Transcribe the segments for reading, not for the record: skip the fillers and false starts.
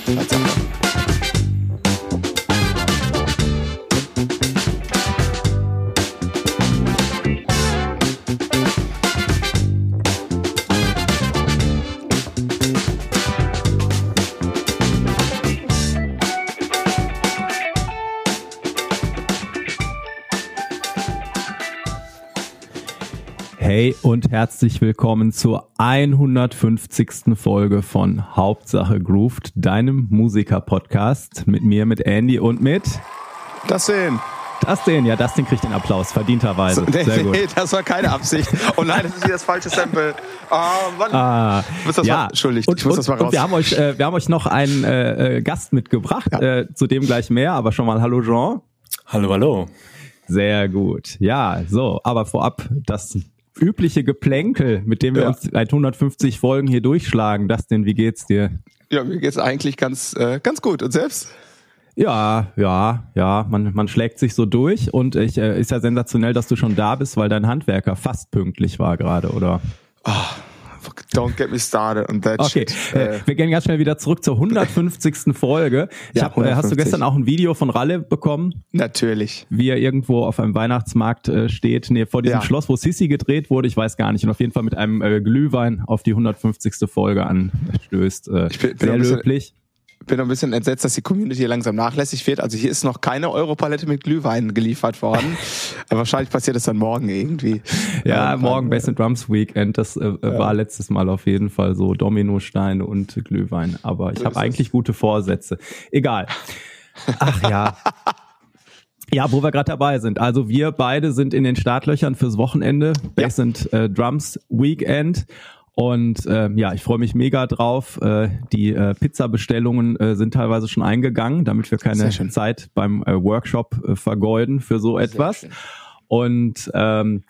Tatsache. Hey und herzlich willkommen zur 150. Folge von Hauptsache Grooved, deinem Musiker-Podcast mit mir, mit Andy und mit Dustin. Dustin kriegt den Applaus, verdienterweise. Sehr gut. Nee, das war keine Absicht. Oh nein, das ist hier das falsche Sample. Mann. Entschuldigt, ich muss das mal raus. Und wir haben euch noch einen Gast mitgebracht, zu dem gleich mehr, aber schon mal hallo Jean. Hallo. Sehr gut. Ja, so, aber vorab das übliche Geplänkel, mit dem wir uns seit 150 Folgen hier durchschlagen. Dustin, wie geht's dir? Ja, mir geht's eigentlich ganz gut. Und selbst? Ja, man schlägt sich so durch und ist ja sensationell, dass du schon da bist, weil dein Handwerker fast pünktlich war gerade, oder? Don't get me started on that shit. Wir gehen ganz schnell wieder zurück zur 150. Folge. Hast du gestern auch ein Video von Ralle bekommen? Natürlich. Wie er irgendwo auf einem Weihnachtsmarkt steht, vor diesem Schloss, wo Sissi gedreht wurde, ich weiß gar nicht, und auf jeden Fall mit einem Glühwein auf die 150. Folge anstößt. Sehr löblich. Ich bin noch ein bisschen entsetzt, dass die Community hier langsam nachlässig wird. Also hier ist noch keine Europalette mit Glühwein geliefert worden. Wahrscheinlich passiert es dann morgen irgendwie. Ja, morgen Bass & Drums Weekend. Das war letztes Mal auf jeden Fall so. Dominosteine und Glühwein. Aber ich habe eigentlich gute Vorsätze. Egal. Ach ja. Ja, wo wir gerade dabei sind. Also wir beide sind in den Startlöchern fürs Wochenende. Bass & Drums Weekend. Und ich freue mich mega drauf. Die Pizzabestellungen sind teilweise schon eingegangen, damit wir keine Zeit beim Workshop vergeuden für so etwas. Und wir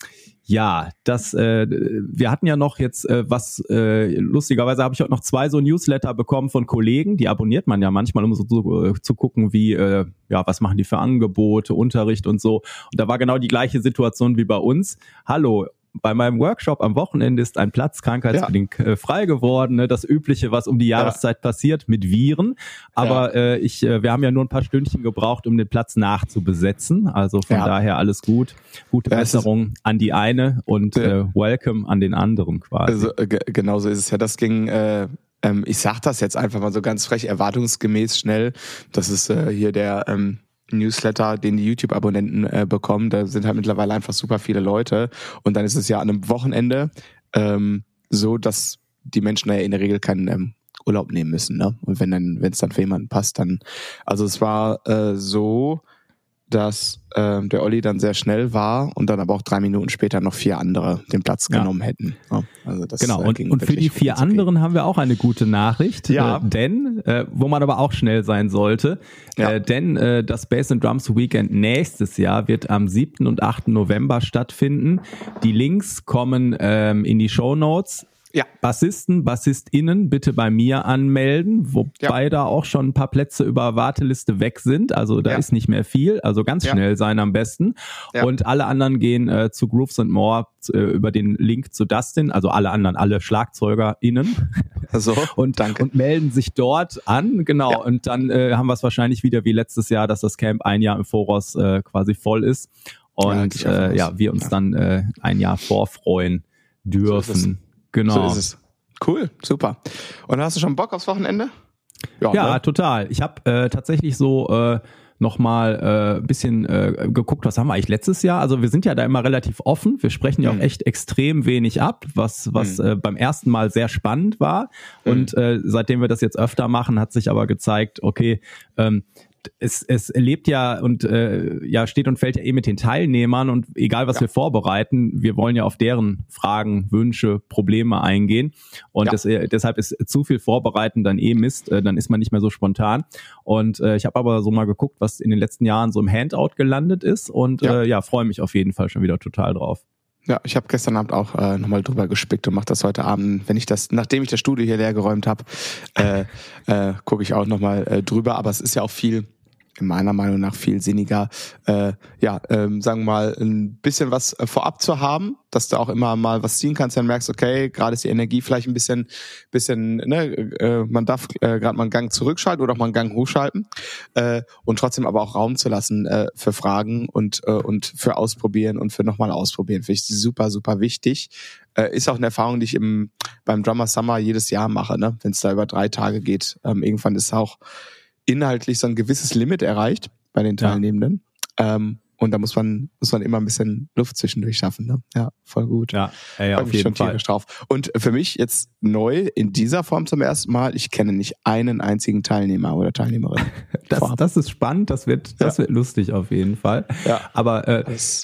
hatten ja noch jetzt lustigerweise habe ich auch noch 2 so Newsletter bekommen von Kollegen, die abonniert man ja manchmal, um so zu gucken, wie was machen die für Angebote, Unterricht und so. Und da war genau die gleiche Situation wie bei uns. Hallo, bei meinem Workshop am Wochenende ist ein Platz krankheitsbedingt frei geworden. Ne? Das Übliche, was um die Jahreszeit passiert mit Viren. Aber wir haben ja nur ein paar Stündchen gebraucht, um den Platz nachzubesetzen. Also von daher alles gut. Gute Besserung an die eine und Welcome an den anderen quasi. Also, genau so ist es ja. Das ging... ich sag das jetzt einfach mal so ganz frech, erwartungsgemäß schnell. Das ist hier der... Newsletter, den die YouTube-Abonnenten bekommen, da sind halt mittlerweile einfach super viele Leute und dann ist es ja an einem Wochenende so, dass die Menschen ja in der Regel keinen Urlaub nehmen müssen, ne? Und wenn es dann für jemanden passt, dann, also es war so, dass der Olli dann sehr schnell war und dann aber auch 3 Minuten später noch 4 andere den Platz genommen hätten. Ja, also das genau, und für die 4 anderen haben wir auch eine gute Nachricht, denn, wo man aber auch schnell sein sollte, denn das Bass & Drums Weekend nächstes Jahr wird am 7. und 8. November stattfinden. Die Links kommen in die Shownotes. Ja. BassistInnen bitte bei mir anmelden, wobei da auch schon ein paar Plätze über Warteliste weg sind. Also da ist nicht mehr viel, also ganz schnell sein am besten. Ja. Und alle anderen gehen zu Grooves & More über den Link zu Dustin, also alle SchlagzeugerInnen. Also, und melden sich dort an, genau. Ja. Und dann haben wir es wahrscheinlich wieder wie letztes Jahr, dass das Camp ein Jahr im Voraus quasi voll ist. Und wir uns dann ein Jahr vorfreuen dürfen. Genau. So ist es. Cool, super. Und hast du schon Bock aufs Wochenende? Ja, ne? Total. Ich habe tatsächlich so nochmal ein bisschen geguckt, was haben wir eigentlich letztes Jahr? Also wir sind ja da immer relativ offen. Wir sprechen ja auch echt extrem wenig ab, was beim ersten Mal sehr spannend war. Und seitdem wir das jetzt öfter machen, hat sich aber gezeigt, okay, es lebt ja und steht und fällt ja mit den Teilnehmern und egal was wir vorbereiten, wir wollen ja auf deren Fragen, Wünsche, Probleme eingehen und deshalb ist zu viel Vorbereiten dann Mist, dann ist man nicht mehr so spontan und ich habe aber so mal geguckt, was in den letzten Jahren so im Handout gelandet ist und freue mich auf jeden Fall schon wieder total drauf. Ja, ich habe gestern Abend auch nochmal drüber gespickt und mache das heute Abend, nachdem ich das Studio hier leer geräumt habe, gucke ich auch nochmal drüber. Aber es ist ja auch viel in meiner Meinung nach viel sinniger, sagen wir mal, ein bisschen was vorab zu haben, dass du auch immer mal was ziehen kannst, dann merkst, okay, gerade ist die Energie vielleicht ein bisschen, man darf gerade mal einen Gang zurückschalten oder auch mal einen Gang hochschalten und trotzdem aber auch Raum zu lassen für Fragen und für Ausprobieren und für nochmal Ausprobieren. Finde ich super, super wichtig. Ist auch eine Erfahrung, die ich beim Drummer Summer jedes Jahr mache, ne? Wenn es da über 3 Tage geht. Irgendwann ist auch inhaltlich so ein gewisses Limit erreicht bei den Teilnehmenden. Und da muss man immer ein bisschen Luft zwischendurch schaffen. Ne? Ja, voll gut. Ja, auf jeden Fall. Drauf. Und für mich jetzt neu in dieser Form zum ersten Mal, ich kenne nicht einen einzigen Teilnehmer oder Teilnehmerin. Das ist spannend, das wird lustig auf jeden Fall. Ja. Aber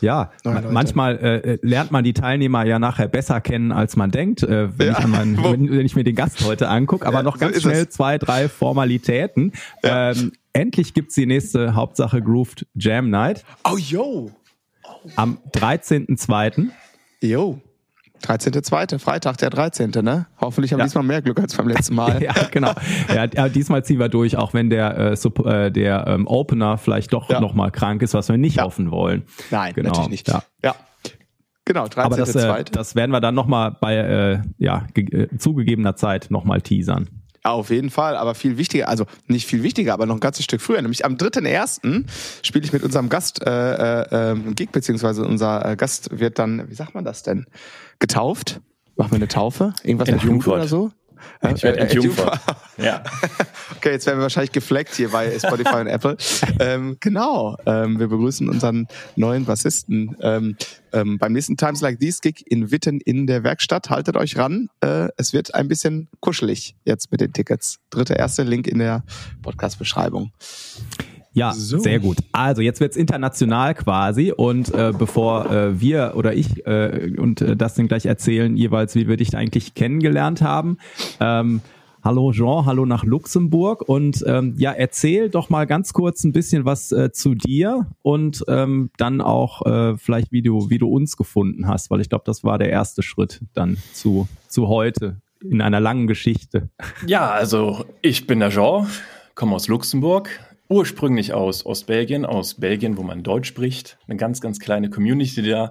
manchmal lernt man die Teilnehmer ja nachher besser kennen, als man denkt, wenn ich mir den Gast heute angucke. Aber noch ganz schnell 2, 3 Formalitäten. Ja. Endlich gibt's die nächste Hauptsache Grooved Jam Night. Oh, yo! Am 13.2. Jo. 13.2., Freitag der 13., ne? Hoffentlich haben wir diesmal mehr Glück als beim letzten Mal. Ja, genau. Ja, diesmal ziehen wir durch, auch wenn der Opener vielleicht doch nochmal krank ist, was wir nicht hoffen wollen. Nein, natürlich nicht. Ja. Genau, 13.2. Aber das werden wir dann nochmal bei zugegebener Zeit nochmal teasern. Auf jeden Fall, aber viel wichtiger, also nicht viel wichtiger, aber noch ein ganzes Stück früher, nämlich am 3.1. spiele ich mit unserem Gast Gig, beziehungsweise unser Gast wird dann, wie sagt man das denn, getauft? Machen wir eine Taufe? Irgendwas mit Jungfrau oder so? Ich werde entjungfert. Ja. Okay, jetzt werden wir wahrscheinlich gefleckt hier bei Spotify und Apple. Genau, wir begrüßen unseren neuen Bassisten beim nächsten Times Like These Gig in Witten in der Werkstatt. Haltet euch ran, es wird ein bisschen kuschelig jetzt mit den Tickets. 3.1. Link in der Podcast-Beschreibung. Ja, so. Sehr gut. Also jetzt wird's international quasi und bevor wir oder ich und das dann gleich erzählen, jeweils wie wir dich eigentlich kennengelernt haben. Hallo Jean, hallo nach Luxemburg und erzähl doch mal ganz kurz ein bisschen was zu dir und dann auch vielleicht wie du uns gefunden hast, weil ich glaube, das war der erste Schritt dann zu heute in einer langen Geschichte. Ja, also ich bin der Jean, komme aus Luxemburg. Ursprünglich aus Belgien, wo man Deutsch spricht. Eine ganz, ganz kleine Community da.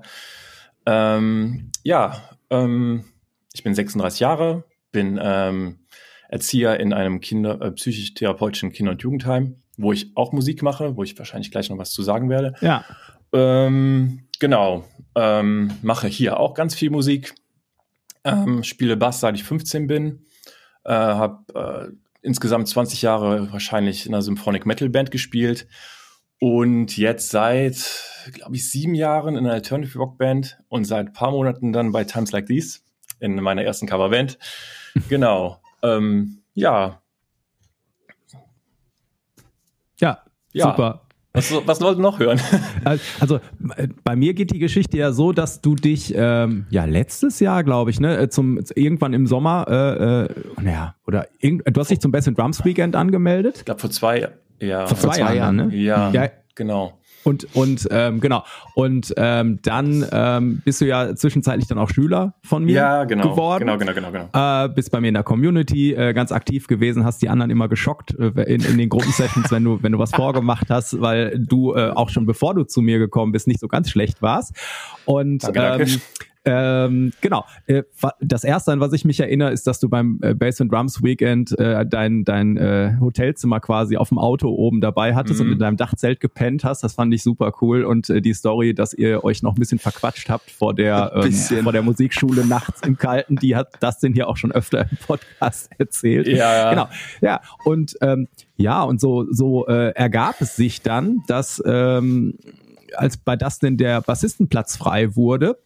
Ich bin 36 Jahre, bin Erzieher in einem psychisch-therapeutischen Kinder- und Jugendheim, wo ich auch Musik mache, wo ich wahrscheinlich gleich noch was zu sagen werde. Ja. Mache hier auch ganz viel Musik. Spiele Bass, seit ich 15 bin. Habe insgesamt 20 Jahre wahrscheinlich in einer Symphonic Metal Band gespielt und jetzt seit, glaube ich, 7 Jahren in einer Alternative Rock Band und seit ein paar Monaten dann bei Times Like These in meiner ersten Coverband. Genau. Ja, super. Was wollten noch hören? Also bei mir geht die Geschichte ja so, dass du dich letztes Jahr, glaube ich, ne, irgendwann im Sommer du hast dich zum Best in Drums Weekend angemeldet. Ich glaube vor 2 Jahren. Vor 2 Jahren, ne? Ja, genau. Und dann bist du ja zwischenzeitlich dann auch Schüler von mir geworden. Genau. Bist bei mir in der Community ganz aktiv gewesen, hast die anderen immer geschockt in den Gruppensessions, wenn du was vorgemacht hast, weil du auch schon bevor du zu mir gekommen bist, nicht so ganz schlecht warst. Und danke. Genau. Das erste, an was ich mich erinnere, ist, dass du beim Bass and Drums Weekend dein Hotelzimmer quasi auf dem Auto oben dabei hattest und in deinem Dachzelt gepennt hast. Das fand ich super cool. Und die Story, dass ihr euch noch ein bisschen verquatscht habt vor der Musikschule nachts im Kalten, die hat Dustin hier auch schon öfter im Podcast erzählt. Ja. Genau. Ja. Und und so ergab es sich dann, dass als bei Dustin der Bassistenplatz frei wurde,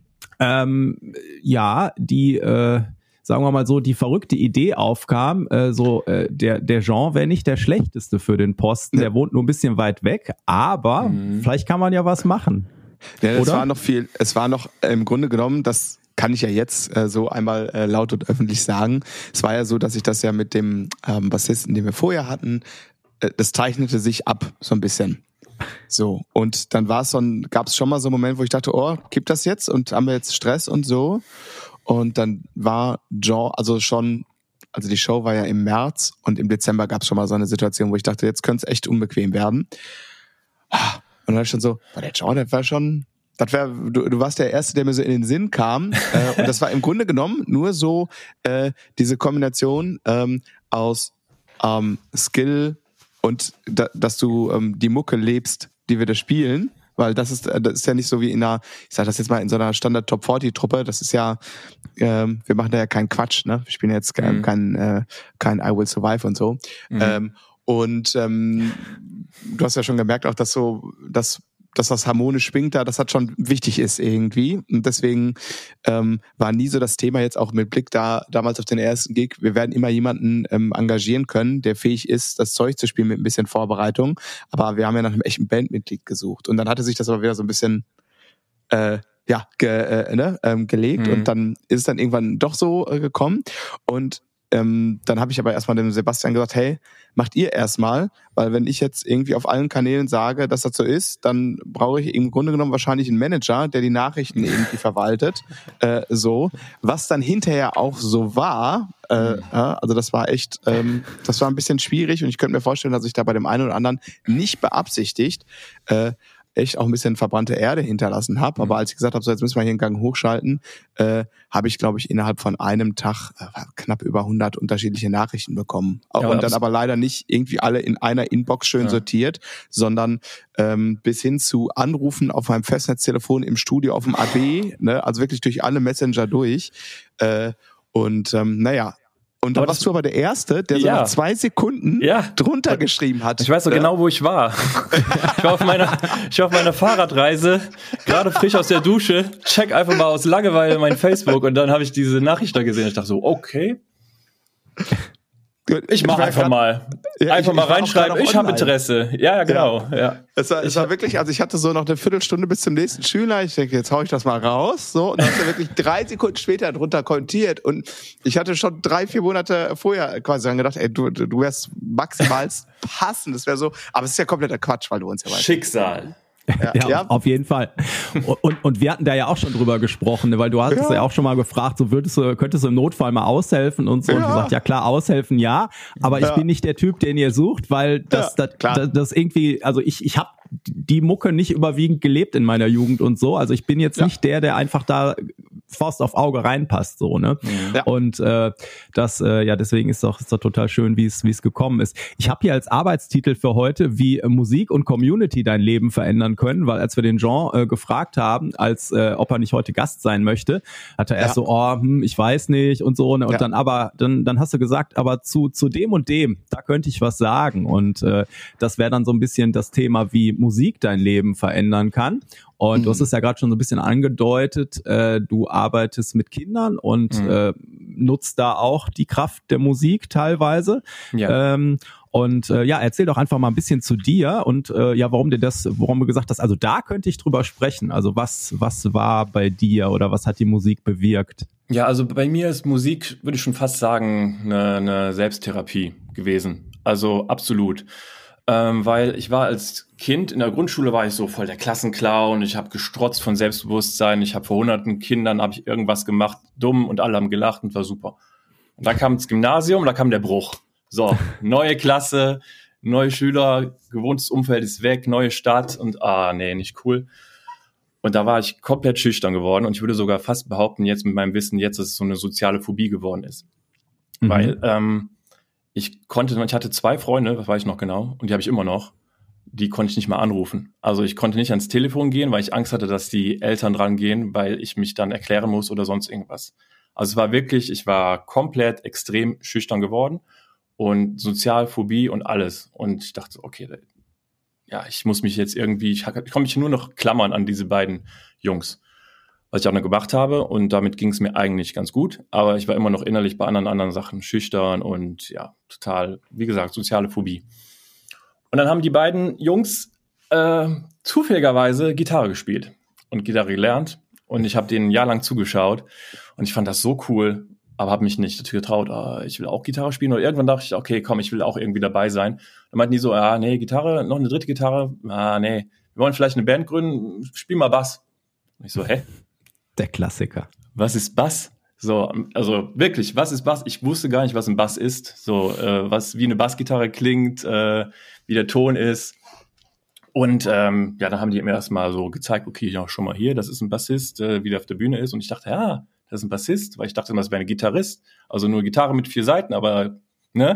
sagen wir mal so, die verrückte Idee aufkam, der Jean wäre nicht der Schlechteste für den Posten, der wohnt nur ein bisschen weit weg, aber vielleicht kann man ja was machen. Ja, es war noch im Grunde genommen, das kann ich ja jetzt so einmal laut und öffentlich sagen. Es war ja so, dass ich das ja mit dem Bassisten, den wir vorher hatten, das zeichnete sich ab so ein bisschen. So, und dann gab es schon mal so einen Moment, wo ich dachte, kippt das jetzt und haben wir jetzt Stress und so. Und dann war Jean, also schon also die Show war ja im März und im Dezember gab es schon mal so eine Situation, wo ich dachte, jetzt könnte es echt unbequem werden. Und dann war ich schon so, der John, du warst der Erste, der mir so in den Sinn kam. Und das war im Grunde genommen nur so diese Kombination aus Skill und dass du die Mucke lebst, die wir da spielen. Weil das ist ja nicht so wie in einer, ich sag das jetzt mal, in so einer Standard Top 40 Truppe. Das ist ja, wir machen da ja keinen Quatsch, ne? Wir spielen jetzt kein I Will Survive und so. Du hast ja schon gemerkt auch, dass was harmonisch schwingt da, das hat schon wichtig ist irgendwie. Und deswegen war nie so das Thema jetzt auch mit Blick damals auf den ersten Gig. Wir werden immer jemanden engagieren können, der fähig ist, das Zeug zu spielen mit ein bisschen Vorbereitung. Aber wir haben ja nach einem echten Bandmitglied gesucht. Und dann hatte sich das aber wieder so ein bisschen gelegt. Und dann ist es dann irgendwann doch so gekommen. Und dann habe ich aber erstmal dem Sebastian gesagt, hey, macht ihr erstmal, weil wenn ich jetzt irgendwie auf allen Kanälen sage, dass das so ist, dann brauche ich im Grunde genommen wahrscheinlich einen Manager, der die Nachrichten irgendwie verwaltet, so. Was dann hinterher auch so war, also das war echt, das war ein bisschen schwierig und ich könnte mir vorstellen, dass ich da bei dem einen oder anderen nicht beabsichtigt, echt auch ein bisschen verbrannte Erde hinterlassen habe. Aber als ich gesagt habe, so jetzt müssen wir hier einen Gang hochschalten, habe ich, glaube ich, innerhalb von einem Tag knapp über 100 unterschiedliche Nachrichten bekommen. Ja, und dann aber leider nicht irgendwie alle in einer Inbox schön sortiert, sondern bis hin zu Anrufen auf meinem Festnetztelefon im Studio auf dem AB, ne? Also wirklich durch alle Messenger durch. Und dann warst du aber der Erste, der so nach 2 Sekunden drunter geschrieben hat. Ich weiß so genau, wo ich war. Ich war auf meiner Fahrradreise, gerade frisch aus der Dusche, check einfach mal aus Langeweile mein Facebook und dann habe ich diese Nachricht da gesehen. Ich dachte so, okay. Ich mach einfach mal. Einfach mal reinschreiben, ich habe Interesse. Ja, genau. Ja. Es war wirklich, also ich hatte so noch eine Viertelstunde bis zum nächsten Schüler. Ich denke, jetzt hau ich das mal raus. So, und dann hast du wirklich 3 Sekunden später drunter kommentiert. Und ich hatte schon 3-4 Monate vorher quasi dran gedacht, ey, du wärst maximal passend. Das wäre so, aber es ist ja kompletter Quatsch, weil du uns ja weißt. Schicksal. Ja, auf jeden Fall. Und wir hatten da ja auch schon drüber gesprochen, weil du hast ja auch schon mal gefragt, so könntest du im Notfall mal aushelfen und so. Und du sagst, ja klar, aushelfen, ja, aber ich bin nicht der Typ, den ihr sucht, weil das irgendwie, also ich habe die Mucke nicht überwiegend gelebt in meiner Jugend und so. Also ich bin jetzt nicht der einfach da Faust auf Auge reinpasst, so, ne? Ja. Und deswegen ist doch total schön, wie es gekommen ist. Ich habe hier als Arbeitstitel für heute, wie Musik und Community dein Leben verändern können, weil als wir den Jean gefragt haben, ob er nicht heute Gast sein möchte, hat er erst so, ich weiß nicht und so, ne? Und dann hast du gesagt, aber zu dem und dem, da könnte ich was sagen. Und das wäre dann so ein bisschen das Thema, wie Musik dein Leben verändern kann. Und du hast es ja gerade schon so ein bisschen angedeutet, du arbeitest mit Kindern und nutzt da auch die Kraft der Musik teilweise. Ja. Erzähl doch einfach mal ein bisschen zu dir und warum du gesagt hast, also da könnte ich drüber sprechen. Also was war bei dir oder was hat die Musik bewirkt? Ja, also bei mir ist Musik, würde ich schon fast sagen, eine Selbsttherapie gewesen. Also absolut. Weil ich war als Kind, in der Grundschule war ich so voll der Klassenclown, ich habe gestrotzt von Selbstbewusstsein, ich habe vor hunderten Kindern habe ich irgendwas gemacht, dumm und alle haben gelacht und war super. Und dann kam das Gymnasium, da kam der Bruch. So, neue Klasse, neue Schüler, gewohntes Umfeld ist weg, neue Stadt und nicht cool. Und da war ich komplett schüchtern geworden und ich würde sogar fast behaupten, jetzt mit meinem Wissen, dass es so eine soziale Phobie geworden ist. Weil ich hatte 2 Freunde, das weiß ich noch genau, und die habe ich immer noch, die konnte ich nicht mal anrufen. Also ich konnte nicht ans Telefon gehen, weil ich Angst hatte, dass die Eltern dran gehen, weil ich mich dann erklären muss oder sonst irgendwas. Also es war wirklich, ich war komplett extrem schüchtern geworden und Sozialphobie und alles. Und ich dachte, okay, ich muss mich jetzt irgendwie, ich konnte mich nur noch klammern an diese beiden Jungs. Was ich auch noch gemacht habe und damit ging es mir eigentlich ganz gut, aber ich war immer noch innerlich bei anderen Sachen schüchtern und total, wie gesagt, soziale Phobie. Und dann haben die beiden Jungs zufälligerweise Gitarre gespielt und Gitarre gelernt und ich habe denen ein Jahr lang zugeschaut und ich fand das so cool, aber habe mich nicht dazu getraut, ich will auch Gitarre spielen. Und irgendwann dachte ich, okay, komm, ich will auch irgendwie dabei sein. Dann meinten die so, Gitarre, noch eine dritte Gitarre, wir wollen vielleicht eine Band gründen, spiel mal Bass. Und ich so, hä? Der Klassiker. Was ist Bass? So, also wirklich, was ist Bass? Ich wusste gar nicht, was ein Bass ist. So, was wie eine Bassgitarre klingt, wie der Ton ist. Und dann haben die mir erstmal so gezeigt, okay, ja, schon mal hier, das ist ein Bassist, wie der auf der Bühne ist. Und ich dachte, ja, das ist ein Bassist, weil ich dachte immer, das wäre ein Gitarrist. Also nur Gitarre mit 4 Saiten, aber, ne?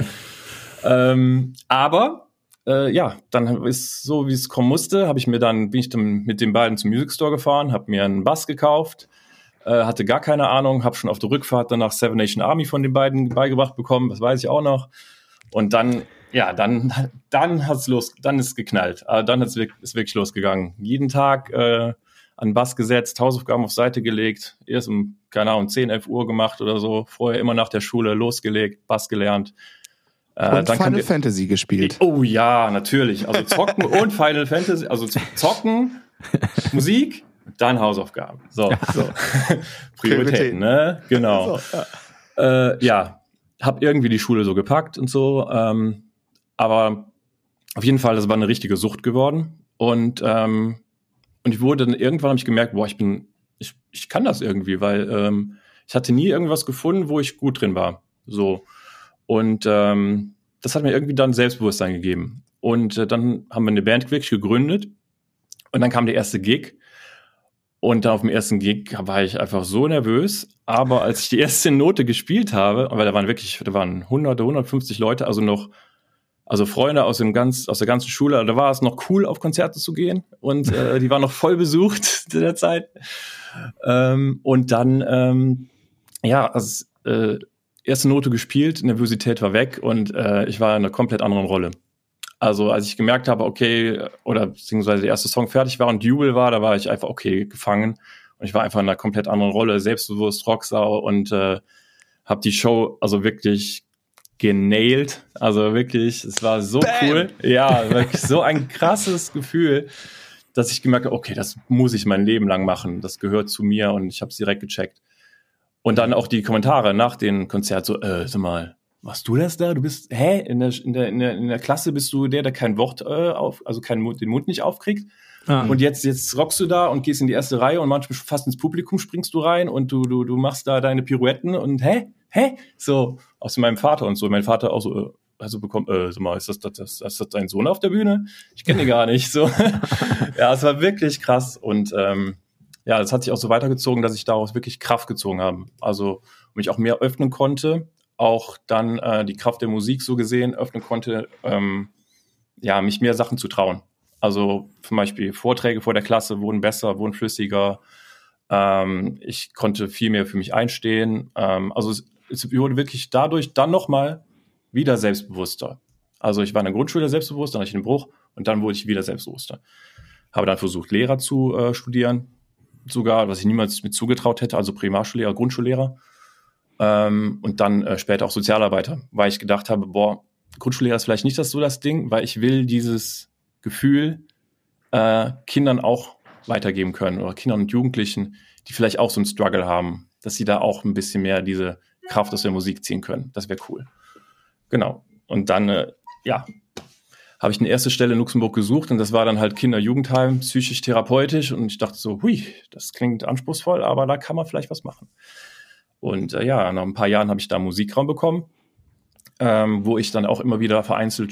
Dann ist so, wie es kommen musste, bin ich dann mit den beiden zum Music Store gefahren, habe mir einen Bass gekauft, hatte gar keine Ahnung, habe schon auf der Rückfahrt danach Seven Nation Army von den beiden beigebracht bekommen, das weiß ich auch noch. Und dann ist geknallt. Dann ist wirklich losgegangen. Jeden Tag an Bass gesetzt, Hausaufgaben auf Seite gelegt, erst um 10, 11 Uhr gemacht oder so, vorher immer nach der Schule losgelegt, Bass gelernt. Und dann Final Fantasy gespielt. Oh ja, natürlich. Also zocken und Final Fantasy, also zocken, Musik, dann Hausaufgaben. So. Prioritäten, ne? Genau. So, hab irgendwie die Schule so gepackt und so, aber auf jeden Fall, das war eine richtige Sucht geworden und ich wurde dann irgendwann, habe ich gemerkt, ich kann das irgendwie, weil ich hatte nie irgendwas gefunden, wo ich gut drin war, so. Und das hat mir irgendwie dann Selbstbewusstsein gegeben. Und dann haben wir eine Band wirklich gegründet. Und dann kam der erste Gig. Und dann auf dem ersten Gig war ich einfach so nervös. Aber als ich die erste Note gespielt habe, weil da waren 100, 150 Leute, also Freunde aus der ganzen Schule, da war es noch cool, auf Konzerte zu gehen. Und die waren noch voll besucht zu der Zeit. Und dann, erste Note gespielt, Nervosität war weg und ich war in einer komplett anderen Rolle. Also als ich gemerkt habe, beziehungsweise der erste Song fertig war und Jubel war, da war ich einfach, gefangen. Und ich war einfach in einer komplett anderen Rolle, selbstbewusst, Rocksau und habe die Show also wirklich genailt. Also wirklich, es war so cool. Ja, wirklich so ein krasses Gefühl, dass ich gemerkt habe, okay, das muss ich mein Leben lang machen. Das gehört zu mir und ich habe es direkt gecheckt. Und dann auch die Kommentare nach dem Konzert so, sag mal, warst du das da? Du bist, in der Klasse bist du der kein Wort den Mund nicht aufkriegt. Ah. Und jetzt rockst du da und gehst in die erste Reihe und manchmal fast ins Publikum springst du rein und du machst da deine Pirouetten und so aus meinem Vater und so. Mein Vater auch so, also bekommt, sag mal, ist das dein Sohn auf der Bühne? Ich kenne ihn gar nicht, so. Ja, es war wirklich krass und, das hat sich auch so weitergezogen, dass ich daraus wirklich Kraft gezogen habe. Also mich auch mehr öffnen konnte, auch dann die Kraft der Musik so gesehen öffnen konnte, mich mehr Sachen zu trauen. Also zum Beispiel Vorträge vor der Klasse wurden besser, wurden flüssiger. Ich konnte viel mehr für mich einstehen. Also es wurde wirklich dadurch dann nochmal wieder selbstbewusster. Also ich war in der Grundschule selbstbewusst, dann hatte ich einen Bruch und dann wurde ich wieder selbstbewusster. Habe dann versucht, Lehrer zu studieren. Sogar, was ich niemals mit zugetraut hätte, also Primarschullehrer, Grundschullehrer und dann später auch Sozialarbeiter, weil ich gedacht habe, Grundschullehrer ist vielleicht nicht das Ding, weil ich will dieses Gefühl Kindern auch weitergeben können oder Kindern und Jugendlichen, die vielleicht auch so einen Struggle haben, dass sie da auch ein bisschen mehr diese Kraft aus der Musik ziehen können. Das wäre cool. Genau. Und dann, habe ich eine erste Stelle in Luxemburg gesucht und das war dann halt Kinder-Jugendheim, psychisch-therapeutisch und ich dachte so, das klingt anspruchsvoll, aber da kann man vielleicht was machen. Und nach ein paar Jahren habe ich da einen Musikraum bekommen, wo ich dann auch immer wieder vereinzelt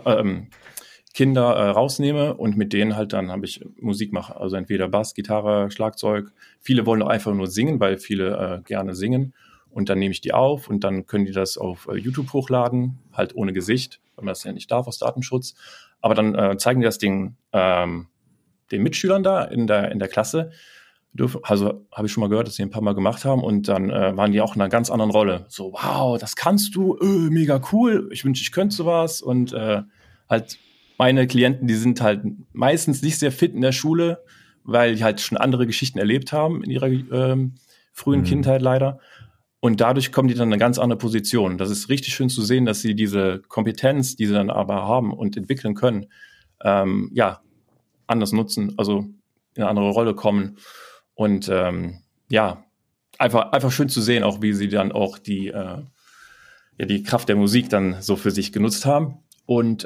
Kinder rausnehme und mit denen halt dann habe ich Musik mache, also entweder Bass, Gitarre, Schlagzeug. Viele wollen auch einfach nur singen, weil viele gerne singen und dann nehme ich die auf und dann können die das auf YouTube hochladen, halt ohne Gesicht, weil man das ja nicht darf aus Datenschutz. Aber dann zeigen die das den Mitschülern da in der Klasse. Also habe ich schon mal gehört, dass sie ein paar Mal gemacht haben und dann waren die auch in einer ganz anderen Rolle. So, wow, das kannst du, mega cool, ich wünsche, ich könnte sowas. Und halt meine Klienten, die sind halt meistens nicht sehr fit in der Schule, weil die halt schon andere Geschichten erlebt haben in ihrer frühen Kindheit leider. Und dadurch kommen die dann in eine ganz andere Position. Das ist richtig schön zu sehen, dass sie diese Kompetenz, die sie dann aber haben und entwickeln können, anders nutzen, also in eine andere Rolle kommen. Und einfach schön zu sehen, auch wie sie dann auch die Kraft der Musik dann so für sich genutzt haben. Und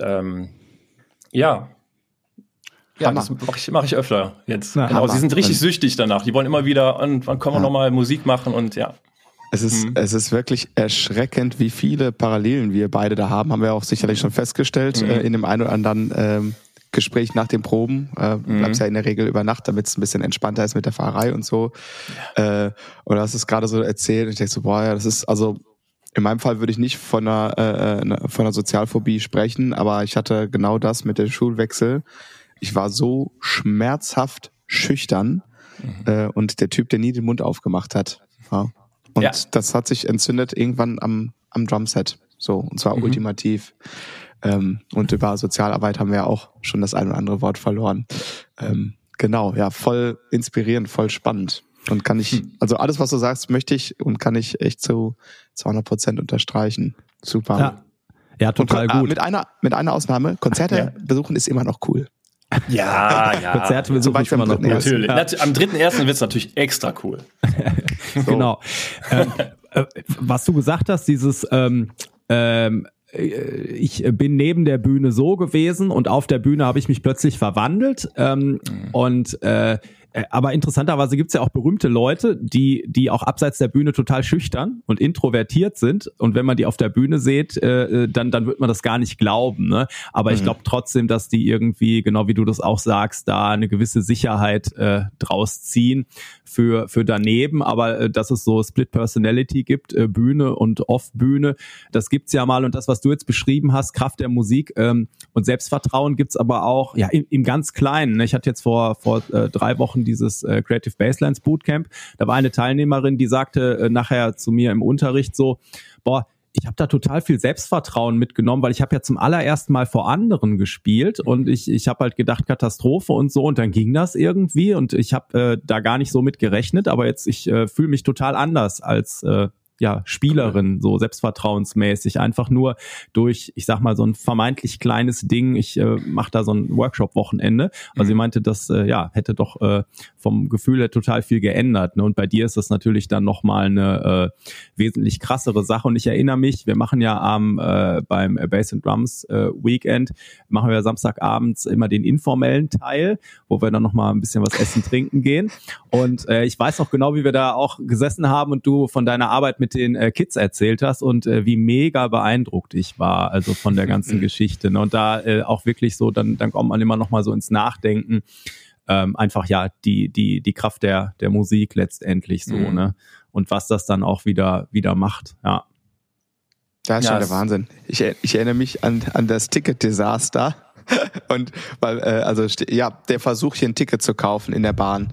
das mache ich öfter jetzt. Genau, sie sind richtig süchtig danach. Die wollen immer wieder, und wann können wir nochmal Musik machen und ja. Es ist wirklich erschreckend, wie viele Parallelen wir beide da haben. Haben wir auch sicherlich schon festgestellt in dem einen oder anderen Gespräch nach den Proben. Bleibst ja in der Regel über Nacht, damit es ein bisschen entspannter ist mit der Fahrerei und so. Und du hast es gerade so erzählt und ich denke so, boah, ja, das ist, also in meinem Fall würde ich nicht von einer Sozialphobie sprechen, aber ich hatte genau das mit dem Schulwechsel. Ich war so schmerzhaft schüchtern und der Typ, der nie den Mund aufgemacht hat. Ja. Und das hat sich entzündet irgendwann am Drumset. So, und zwar ultimativ. Und über Sozialarbeit haben wir auch schon das ein oder andere Wort verloren. Genau, ja, voll inspirierend, voll spannend. Und kann ich, also alles, was du sagst, möchte ich und kann ich echt zu 200% unterstreichen. Super. Ja, total gut. Mit einer Ausnahme, Konzerte besuchen ist immer noch cool. Ja. Konzerte besuchen ist immer noch cool. Natürlich. Ja. Am 3.1. wird es natürlich extra cool. So. Genau. Was du gesagt hast, dieses ich bin neben der Bühne so gewesen und auf der Bühne habe ich mich plötzlich verwandelt aber interessanterweise gibt's ja auch berühmte Leute, die auch abseits der Bühne total schüchtern und introvertiert sind und wenn man die auf der Bühne sieht, dann wird man das gar nicht glauben, ne? Aber ich glaube trotzdem, dass die irgendwie, genau wie du das auch sagst, da eine gewisse Sicherheit draus ziehen für daneben, aber dass es so Split Personality gibt, Bühne und Off-Bühne, das gibt's ja mal und das, was du jetzt beschrieben hast, Kraft der Musik und Selbstvertrauen gibt's aber auch ja im ganz Kleinen, ne? Ich hatte jetzt vor 3 Wochen dieses Creative Baselines Bootcamp. Da war eine Teilnehmerin, die sagte nachher zu mir im Unterricht so, boah, ich habe da total viel Selbstvertrauen mitgenommen, weil ich habe ja zum allerersten Mal vor anderen gespielt und ich habe halt gedacht, Katastrophe und so und dann ging das irgendwie und ich habe da gar nicht so mit gerechnet, aber jetzt ich fühle mich total anders als Spielerin, so selbstvertrauensmäßig, einfach nur durch, ich sag mal, so ein vermeintlich kleines Ding, ich mache da so ein Workshop-Wochenende, weil sie meinte, das hätte doch vom Gefühl her total viel geändert, ne? Und bei dir ist das natürlich dann nochmal eine wesentlich krassere Sache und ich erinnere mich, wir machen ja beim Bass and Drums Weekend, machen wir Samstagabends immer den informellen Teil, wo wir dann nochmal ein bisschen was essen, trinken gehen und ich weiß noch genau, wie wir da auch gesessen haben und du von deiner Arbeit mit den Kids erzählt hast und wie mega beeindruckt ich war, also von der ganzen Geschichte. Ne? Und da auch wirklich so, dann kommt man immer noch mal so ins Nachdenken, einfach die Kraft der Musik letztendlich so, ne? Und was das dann auch wieder macht, ja. Das ist schon der Wahnsinn. Ich erinnere mich an das Ticket-Desaster. Und weil, der Versuch, hier ein Ticket zu kaufen in der Bahn.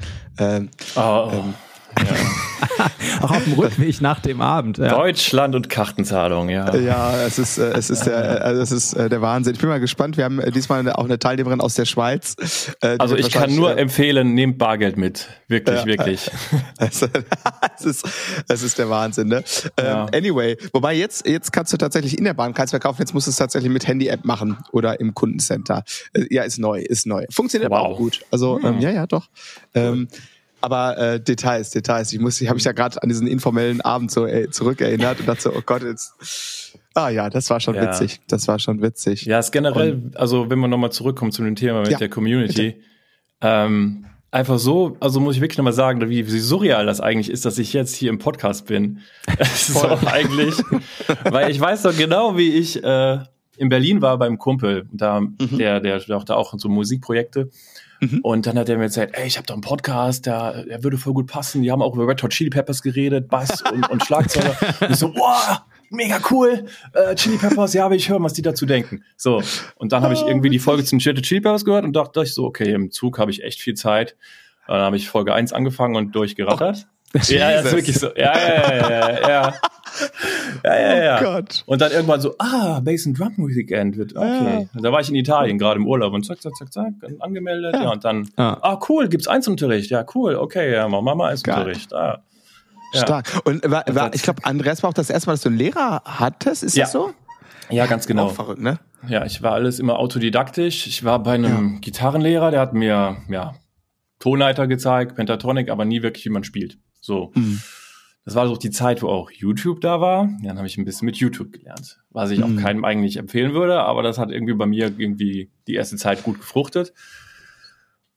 Auch auf dem Rückweg nach dem Abend. Ja. Deutschland und Kartenzahlung, ja. Ja, es ist der Wahnsinn. Ich bin mal gespannt. Wir haben diesmal auch eine Teilnehmerin aus der Schweiz. Also ich kann nur empfehlen, nehmt Bargeld mit. Wirklich. Es ist der Wahnsinn, ne? Anyway, wobei jetzt kannst du tatsächlich in der Bahn keins verkaufen. Jetzt musst du es tatsächlich mit Handy-App machen oder im Kundencenter. Ja, ist neu. Funktioniert aber auch gut. Also, doch. Aber Details. Ich habe mich ja gerade an diesen informellen Abend so zurückerinnert und dachte so, oh Gott, jetzt. Das war schon witzig. Ja, ist generell, also wenn wir nochmal zurückkommen zu dem Thema mit der Community, einfach so, also muss ich wirklich nochmal sagen, wie surreal das eigentlich ist, dass ich jetzt hier im Podcast bin. Das ist auch eigentlich, weil ich weiß doch genau, wie ich in Berlin war beim Kumpel, der macht da auch so Musikprojekte. Und dann hat er mir gesagt, ey, ich habe da einen Podcast, der würde voll gut passen. Die haben auch über Red Hot Chili Peppers geredet, Bass und Schlagzeuger. Und ich so, wow, mega cool, Chili Peppers, ja, will ich hören, was die dazu denken. So, und dann habe ich irgendwie die Folge zum Chili Peppers gehört und dachte ich so, okay, im Zug habe ich echt viel Zeit. Und dann habe ich Folge 1 angefangen und durchgerattert. Ja, ist wirklich so. Ja. Oh Gott. Und dann irgendwann so, Bass and Drum Weekend wird, okay. Da war ich in Italien gerade im Urlaub und zack, angemeldet, und dann, cool, gibt's Einzelunterricht, ja, cool, okay, ja, machen wir mal Einzelunterricht, Stark. Und ich glaube, Andreas war auch das erste Mal, dass du einen Lehrer hattest, ist das so? Ja, ganz genau. Auch verrückt, ne? Ja, ich war alles immer autodidaktisch. Ich war bei einem Gitarrenlehrer, der hat mir, Tonleiter gezeigt, Pentatronic, aber nie wirklich, wie man spielt. So. Das war so die Zeit, wo auch YouTube da war. Dann habe ich ein bisschen mit YouTube gelernt, was ich auch keinem eigentlich empfehlen würde, aber das hat irgendwie bei mir die erste Zeit gut gefruchtet.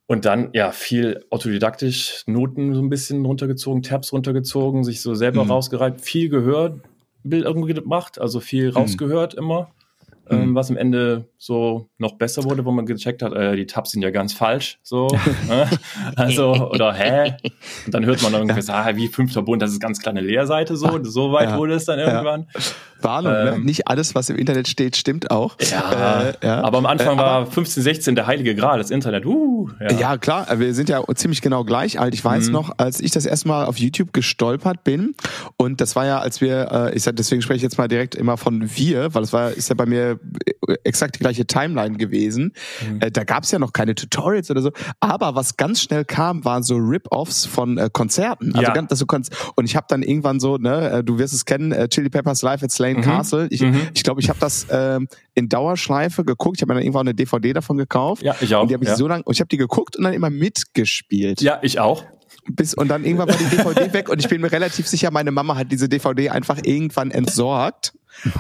Und dann, ja, viel autodidaktisch, Noten so ein bisschen runtergezogen, Tabs runtergezogen, sich so selber rausgereibt, viel Gehör irgendwie gemacht, also viel rausgehört immer. Was am Ende so noch besser wurde, wo man gecheckt hat, die Tabs sind ja ganz falsch, so, also, oder und dann hört man irgendwie sagen, wie 5. Bund, das ist ganz kleine Leerseite, so weit wurde es dann irgendwann. Warnung, ne? Nicht alles, was im Internet steht, stimmt auch. Ja, aber am Anfang war 15, 16 der heilige Gral, das Internet, Ja, klar, wir sind ja ziemlich genau gleich alt. Ich weiß noch, als ich das erste Mal auf YouTube gestolpert bin, und das war ja, als wir, deswegen spreche ich jetzt mal direkt immer von wir, weil ist ja bei mir exakt die gleiche Timeline gewesen. Da gab es ja noch keine Tutorials oder so, aber was ganz schnell kam, waren so Rip-Offs von Konzerten. Also und ich habe dann irgendwann so, ne, du wirst es kennen, Chili Peppers Live at Slane Castle. Ich glaube, ich habe das in Dauerschleife geguckt. Ich habe mir dann irgendwann eine DVD davon gekauft. Ja, ich auch. Und die habe ich so lange, und ich habe die geguckt und dann immer mitgespielt. Ja, ich auch. Und dann irgendwann war die DVD weg, und ich bin mir relativ sicher, meine Mama hat diese DVD einfach irgendwann entsorgt.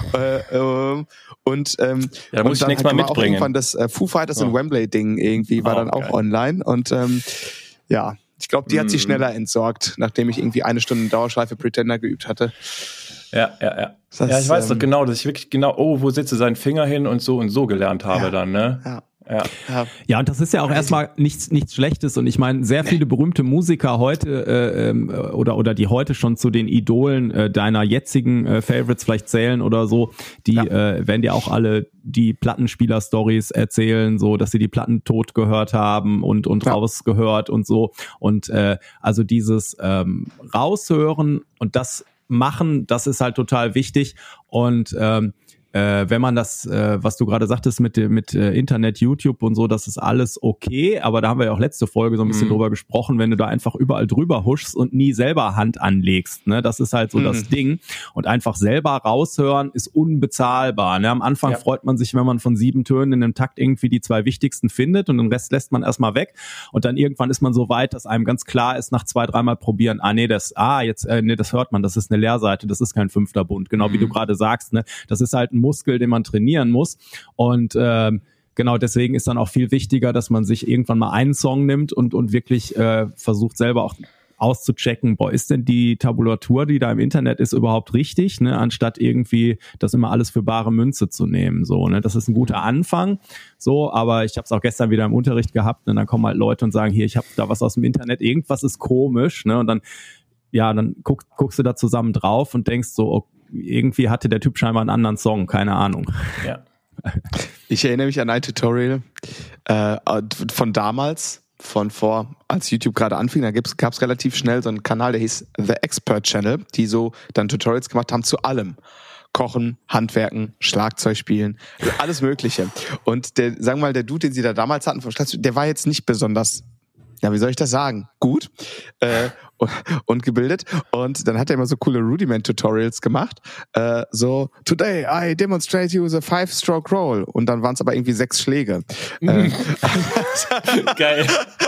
Und da muss ich dann nächstes Mal mitbringen. Auch irgendwann das Foo Fighters in Wembley-Ding irgendwie war dann auch geil. Online. Und ich glaube, die hat sich schneller entsorgt, nachdem ich irgendwie 1 Stunde Dauerschleife Pretender geübt hatte. Ja. Ich weiß doch genau, dass ich wirklich genau, wo setze seinen Finger hin und so gelernt habe dann, ne? Ja, und das ist ja auch erstmal nichts Schlechtes, und ich meine, sehr viele berühmte Musiker heute oder die heute schon zu den Idolen deiner jetzigen Favorites vielleicht zählen oder so, die werden dir auch alle die Plattenspieler-Stories erzählen, so, dass sie die Platten tot gehört haben und rausgehört und so, und also dieses Raushören und das machen, das ist halt total wichtig. Und wenn man das, was du gerade sagtest mit Internet, YouTube und so, das ist alles okay, aber da haben wir ja auch letzte Folge so ein bisschen drüber gesprochen, wenn du da einfach überall drüber huschst und nie selber Hand anlegst, ne, das ist halt so das Ding, und einfach selber raushören ist unbezahlbar, ne, am Anfang freut man sich, wenn man von 7 Tönen in einem Takt irgendwie die 2 wichtigsten findet, und den Rest lässt man erstmal weg, und dann irgendwann ist man so weit, dass einem ganz klar ist, nach 2, 3 Mal probieren, das hört man, das ist eine Leerseite, das ist kein 5. Bund, genau wie du gerade sagst, ne, das ist halt ein Muskel, den man trainieren muss, und genau deswegen ist dann auch viel wichtiger, dass man sich irgendwann mal einen Song nimmt und wirklich versucht selber auch auszuchecken, ist denn die Tabulatur, die da im Internet ist, überhaupt richtig, ne, anstatt irgendwie das immer alles für bare Münze zu nehmen, so, ne, das ist ein guter Anfang, so, aber ich habe es auch gestern wieder im Unterricht gehabt, und dann kommen halt Leute und sagen, hier, ich habe da was aus dem Internet, irgendwas ist komisch, ne, und dann guckst du da zusammen drauf und denkst so, irgendwie hatte der Typ scheinbar einen anderen Song, keine Ahnung. Ja. Ich erinnere mich an ein Tutorial von damals, als YouTube gerade anfing, da gab es relativ schnell so einen Kanal, der hieß The Expert Channel, die so dann Tutorials gemacht haben zu allem. Kochen, Handwerken, Schlagzeug spielen, alles Mögliche. Und der Dude, den sie da damals hatten vom Schlagzeug, der war jetzt nicht besonders, wie soll ich das sagen? Gut und gebildet. Und dann hat er immer so coole Rudiment-Tutorials gemacht. So, today I demonstrate you the 5-stroke roll. Und dann waren es aber irgendwie 6 Schläge. Geil.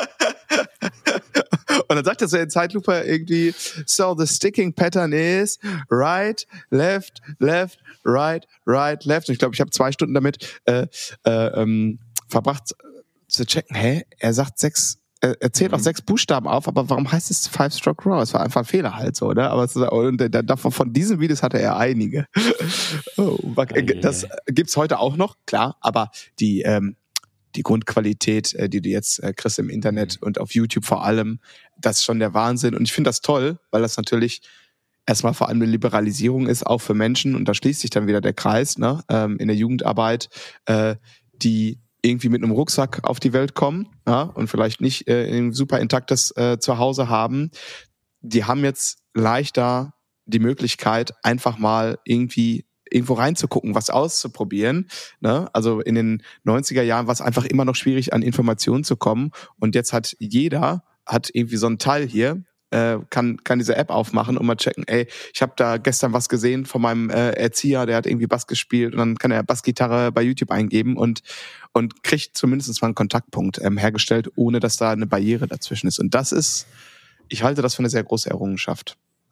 Und dann sagt er so in Zeitlupe irgendwie, so the sticking pattern is right, left, right, left. Und ich glaube, ich habe 2 Stunden damit verbracht zu checken, er sagt 6, er zählt auch 6 Buchstaben auf, aber warum heißt es 5-Stroke Raw? Es war einfach ein Fehler halt so, oder? Aber von diesen Videos hatte er einige. Das gibt's heute auch noch, klar, aber die Grundqualität, die du jetzt kriegst im Internet und auf YouTube vor allem, das ist schon der Wahnsinn. Und ich finde das toll, weil das natürlich erstmal vor allem eine Liberalisierung ist, auch für Menschen, und da schließt sich dann wieder der Kreis, ne, in der Jugendarbeit, die irgendwie mit einem Rucksack auf die Welt kommen, ja, und vielleicht nicht ein super intaktes Zuhause haben. Die haben jetzt leichter die Möglichkeit, einfach mal irgendwo reinzugucken, was auszuprobieren, ne? Also in den 90er Jahren war es einfach immer noch schwierig, an Informationen zu kommen, und jetzt hat jeder irgendwie so ein Teil hier, kann diese App aufmachen und mal checken, ich habe da gestern was gesehen von meinem Erzieher, der hat irgendwie Bass gespielt, und dann kann er Bassgitarre bei YouTube eingeben und kriegt zumindest mal einen Kontaktpunkt hergestellt, ohne dass da eine Barriere dazwischen ist. Und ich halte das für eine sehr große Errungenschaft.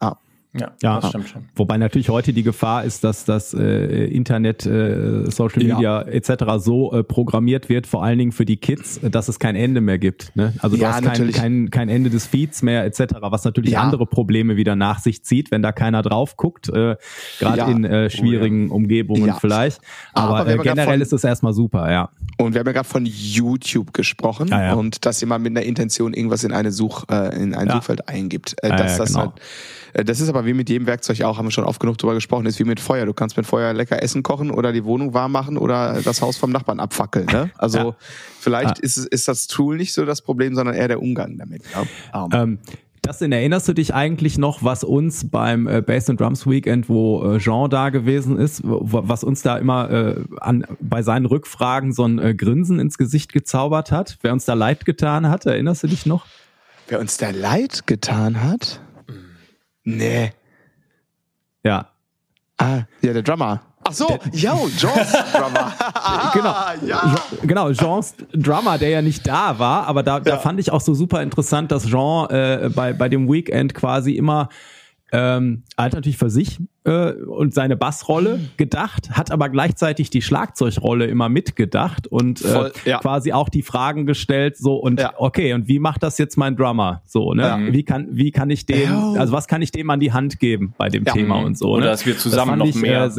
Ja, das stimmt schon. Wobei natürlich heute die Gefahr ist, dass das Internet, Social Media etc. so programmiert wird, vor allen Dingen für die Kids, dass es kein Ende mehr gibt. Ne? Also du hast kein Ende des Feeds mehr etc., was natürlich andere Probleme wieder nach sich zieht, wenn da keiner drauf guckt, gerade in schwierigen Umgebungen vielleicht. Aber generell ist es erstmal super, ja. Und wir haben ja gerade von YouTube gesprochen und dass jemand mit einer Intention irgendwas in ein Suchfeld eingibt. Das ist aber wie mit jedem Werkzeug auch, haben wir schon oft genug drüber gesprochen, ist wie mit Feuer. Du kannst mit Feuer lecker Essen kochen oder die Wohnung warm machen oder das Haus vom Nachbarn abfackeln. Ne? Also vielleicht ist das Tool nicht so das Problem, sondern eher der Umgang damit. Ja. Dustin, erinnerst du dich eigentlich noch, was uns beim Bass & Drums Weekend, wo Jean da gewesen ist, was uns da immer bei seinen Rückfragen so ein Grinsen ins Gesicht gezaubert hat? Wer uns da leid getan hat, erinnerst du dich noch? Wer uns da leid getan hat? Nee. Ja. Der Drummer. Ach so, Jeans Drummer. Genau, Jeans Drummer, der ja nicht da war, aber da fand ich auch so super interessant, dass Jean bei dem Weekend quasi immer hat natürlich für sich und seine Bassrolle gedacht, hat aber gleichzeitig die Schlagzeugrolle immer mitgedacht und quasi auch die Fragen gestellt, so und okay, und wie macht das jetzt mein Drummer? So, ne? Ja. Wie kann ich dem, also was kann ich dem an die Hand geben bei dem Thema und so, oder ne? dass wir zusammen das fand noch mehr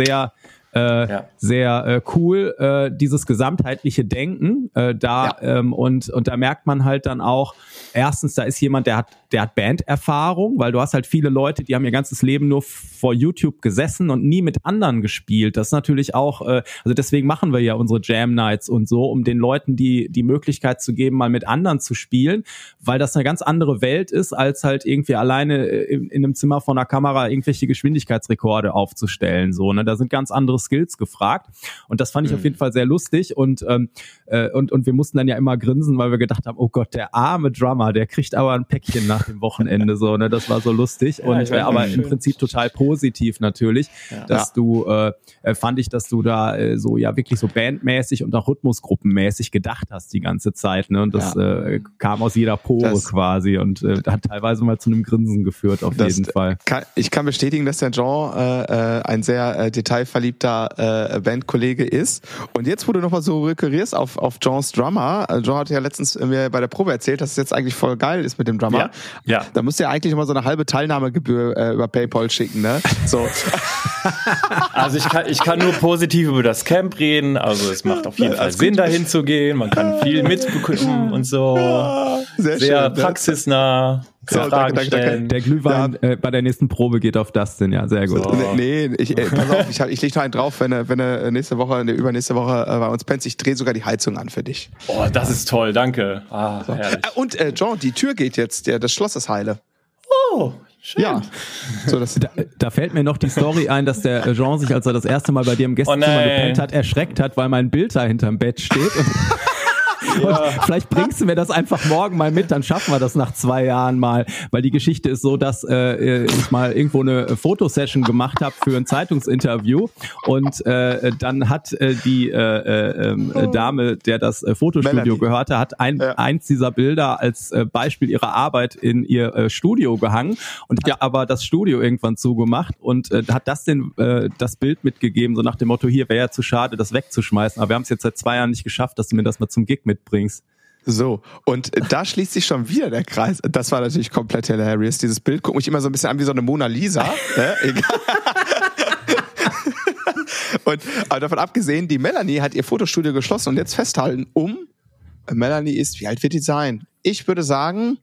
sehr cool, dieses gesamtheitliche Denken und da merkt man halt dann auch, erstens, da ist jemand, der hat Banderfahrung, weil du hast halt viele Leute, die haben ihr ganzes Leben nur vor YouTube gesessen und nie mit anderen gespielt. Das ist natürlich auch, also deswegen machen wir ja unsere Jam Nights und so, um den Leuten die Möglichkeit zu geben, mal mit anderen zu spielen, weil das eine ganz andere Welt ist, als halt irgendwie alleine in einem Zimmer vor einer Kamera irgendwelche Geschwindigkeitsrekorde aufzustellen. So, ne? Da sind ganz andere Skills gefragt und das fand ich auf jeden Fall sehr lustig und wir mussten dann ja immer grinsen, weil wir gedacht haben, oh Gott, der arme Drummer, der kriegt aber ein Päckchen nach dem Wochenende, so, ne, das war so lustig aber im Prinzip total positiv natürlich, dass du fand ich, dass du da so wirklich so bandmäßig und auch rhythmusgruppenmäßig gedacht hast die ganze Zeit, ne, und das kam aus jeder Pore quasi und hat teilweise mal zu einem Grinsen geführt auf jeden Fall. Ich kann bestätigen, dass der Jean ein sehr detailverliebter Bandkollege ist. Und jetzt, wo du nochmal so rekurrierst auf Jeans Drummer, Jean hat ja letztens mir bei der Probe erzählt, dass es jetzt eigentlich voll geil ist mit dem Drummer. Ja. Da musst du ja eigentlich immer so eine halbe Teilnahmegebühr über PayPal schicken, ne? So. Also ich kann nur positiv über das Camp reden, also es macht auf jeden Fall Sinn, dahin zu gehen, man kann viel mitbekommen und so. Sehr praxisnah. So, danke. Der Glühwein bei der nächsten Probe geht auf Dustin, ja, sehr gut. So. Nee, pass auf, ich leg noch einen drauf, wenn du übernächste Woche bei uns pennst. Ich drehe sogar die Heizung an für dich. Oh, das ist toll, danke. So. Und John, die Tür geht jetzt, das Schloss ist heile. Oh, schön. Ja. So, da fällt mir noch die Story ein, dass der Jean sich, als er das erste Mal bei dir im Gästezimmer gepennt hat, erschreckt hat, weil mein Bild da hinterm Bett steht. Und vielleicht bringst du mir das einfach morgen mal mit, dann schaffen wir das nach 2 Jahren mal, weil die Geschichte ist so, dass ich mal irgendwo eine Fotosession gemacht habe für ein Zeitungsinterview und dann hat die Dame, der das Fotostudio gehörte, hat eins dieser Bilder als Beispiel ihrer Arbeit in ihr Studio gehangen und hat aber das Studio irgendwann zugemacht und hat das Bild mitgegeben, so nach dem Motto, hier wäre ja zu schade, das wegzuschmeißen, aber wir haben es jetzt seit 2 Jahren nicht geschafft, dass du mir das mal zum Gig mitbringst. So, und da schließt sich schon wieder der Kreis. Das war natürlich komplett hilarious. Dieses Bild guckt mich immer so ein bisschen an wie so eine Mona Lisa. Egal. Aber davon abgesehen, die Melanie hat ihr Fotostudio geschlossen und jetzt festhalten, Melanie ist, wie alt wird die sein? Ich würde sagen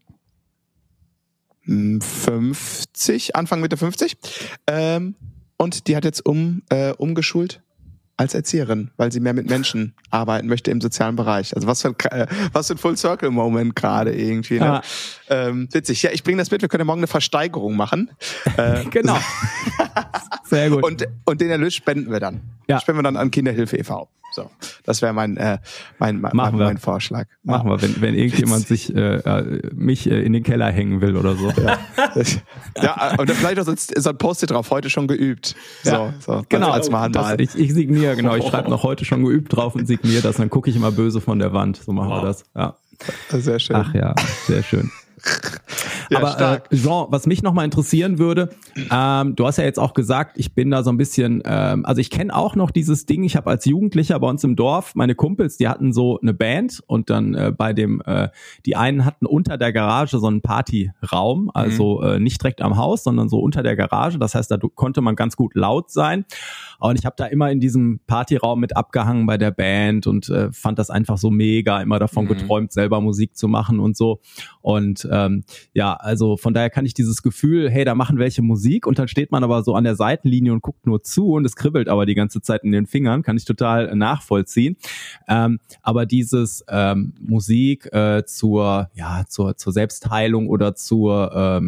50, Anfang Mitte 50. Und die hat jetzt umgeschult als Erzieherin, weil sie mehr mit Menschen arbeiten möchte im sozialen Bereich. Also was für ein Full-Circle-Moment gerade irgendwie. Ne? Witzig. Ja, ich bringe das mit. Wir können ja morgen eine Versteigerung machen. Genau. Sehr gut. Und den Erlös spenden wir dann. Ja. Spenden wir dann an Kinderhilfe e.V. So, das wäre mein Vorschlag. Machen wir, wenn irgendjemand sich mich in den Keller hängen will oder so. Ja, und dann vielleicht noch so ein Post-it drauf, heute schon geübt. So, genau. Als Mahnmal. Ich signiere, genau. Ich schreibe noch heute schon geübt drauf und signiere das. Dann gucke ich immer böse von der Wand. So machen wir das. Ja. Sehr schön. Ach ja, sehr schön. Aber Jean, was mich nochmal interessieren würde, du hast ja jetzt auch gesagt, ich bin da so ein bisschen, also ich kenne auch noch dieses Ding, ich habe als Jugendlicher bei uns im Dorf, meine Kumpels, die hatten so eine Band und dann die einen hatten unter der Garage so einen Partyraum, also nicht direkt am Haus, sondern so unter der Garage, das heißt, da konnte man ganz gut laut sein und ich habe da immer in diesem Partyraum mit abgehangen bei der Band und fand das einfach so mega, immer davon geträumt, selber Musik zu machen und so und also von daher kann ich dieses Gefühl, hey, da machen welche Musik und dann steht man aber so an der Seitenlinie und guckt nur zu und es kribbelt aber die ganze Zeit in den Fingern, kann ich total nachvollziehen. Aber dieses Musik zur Selbstheilung oder zur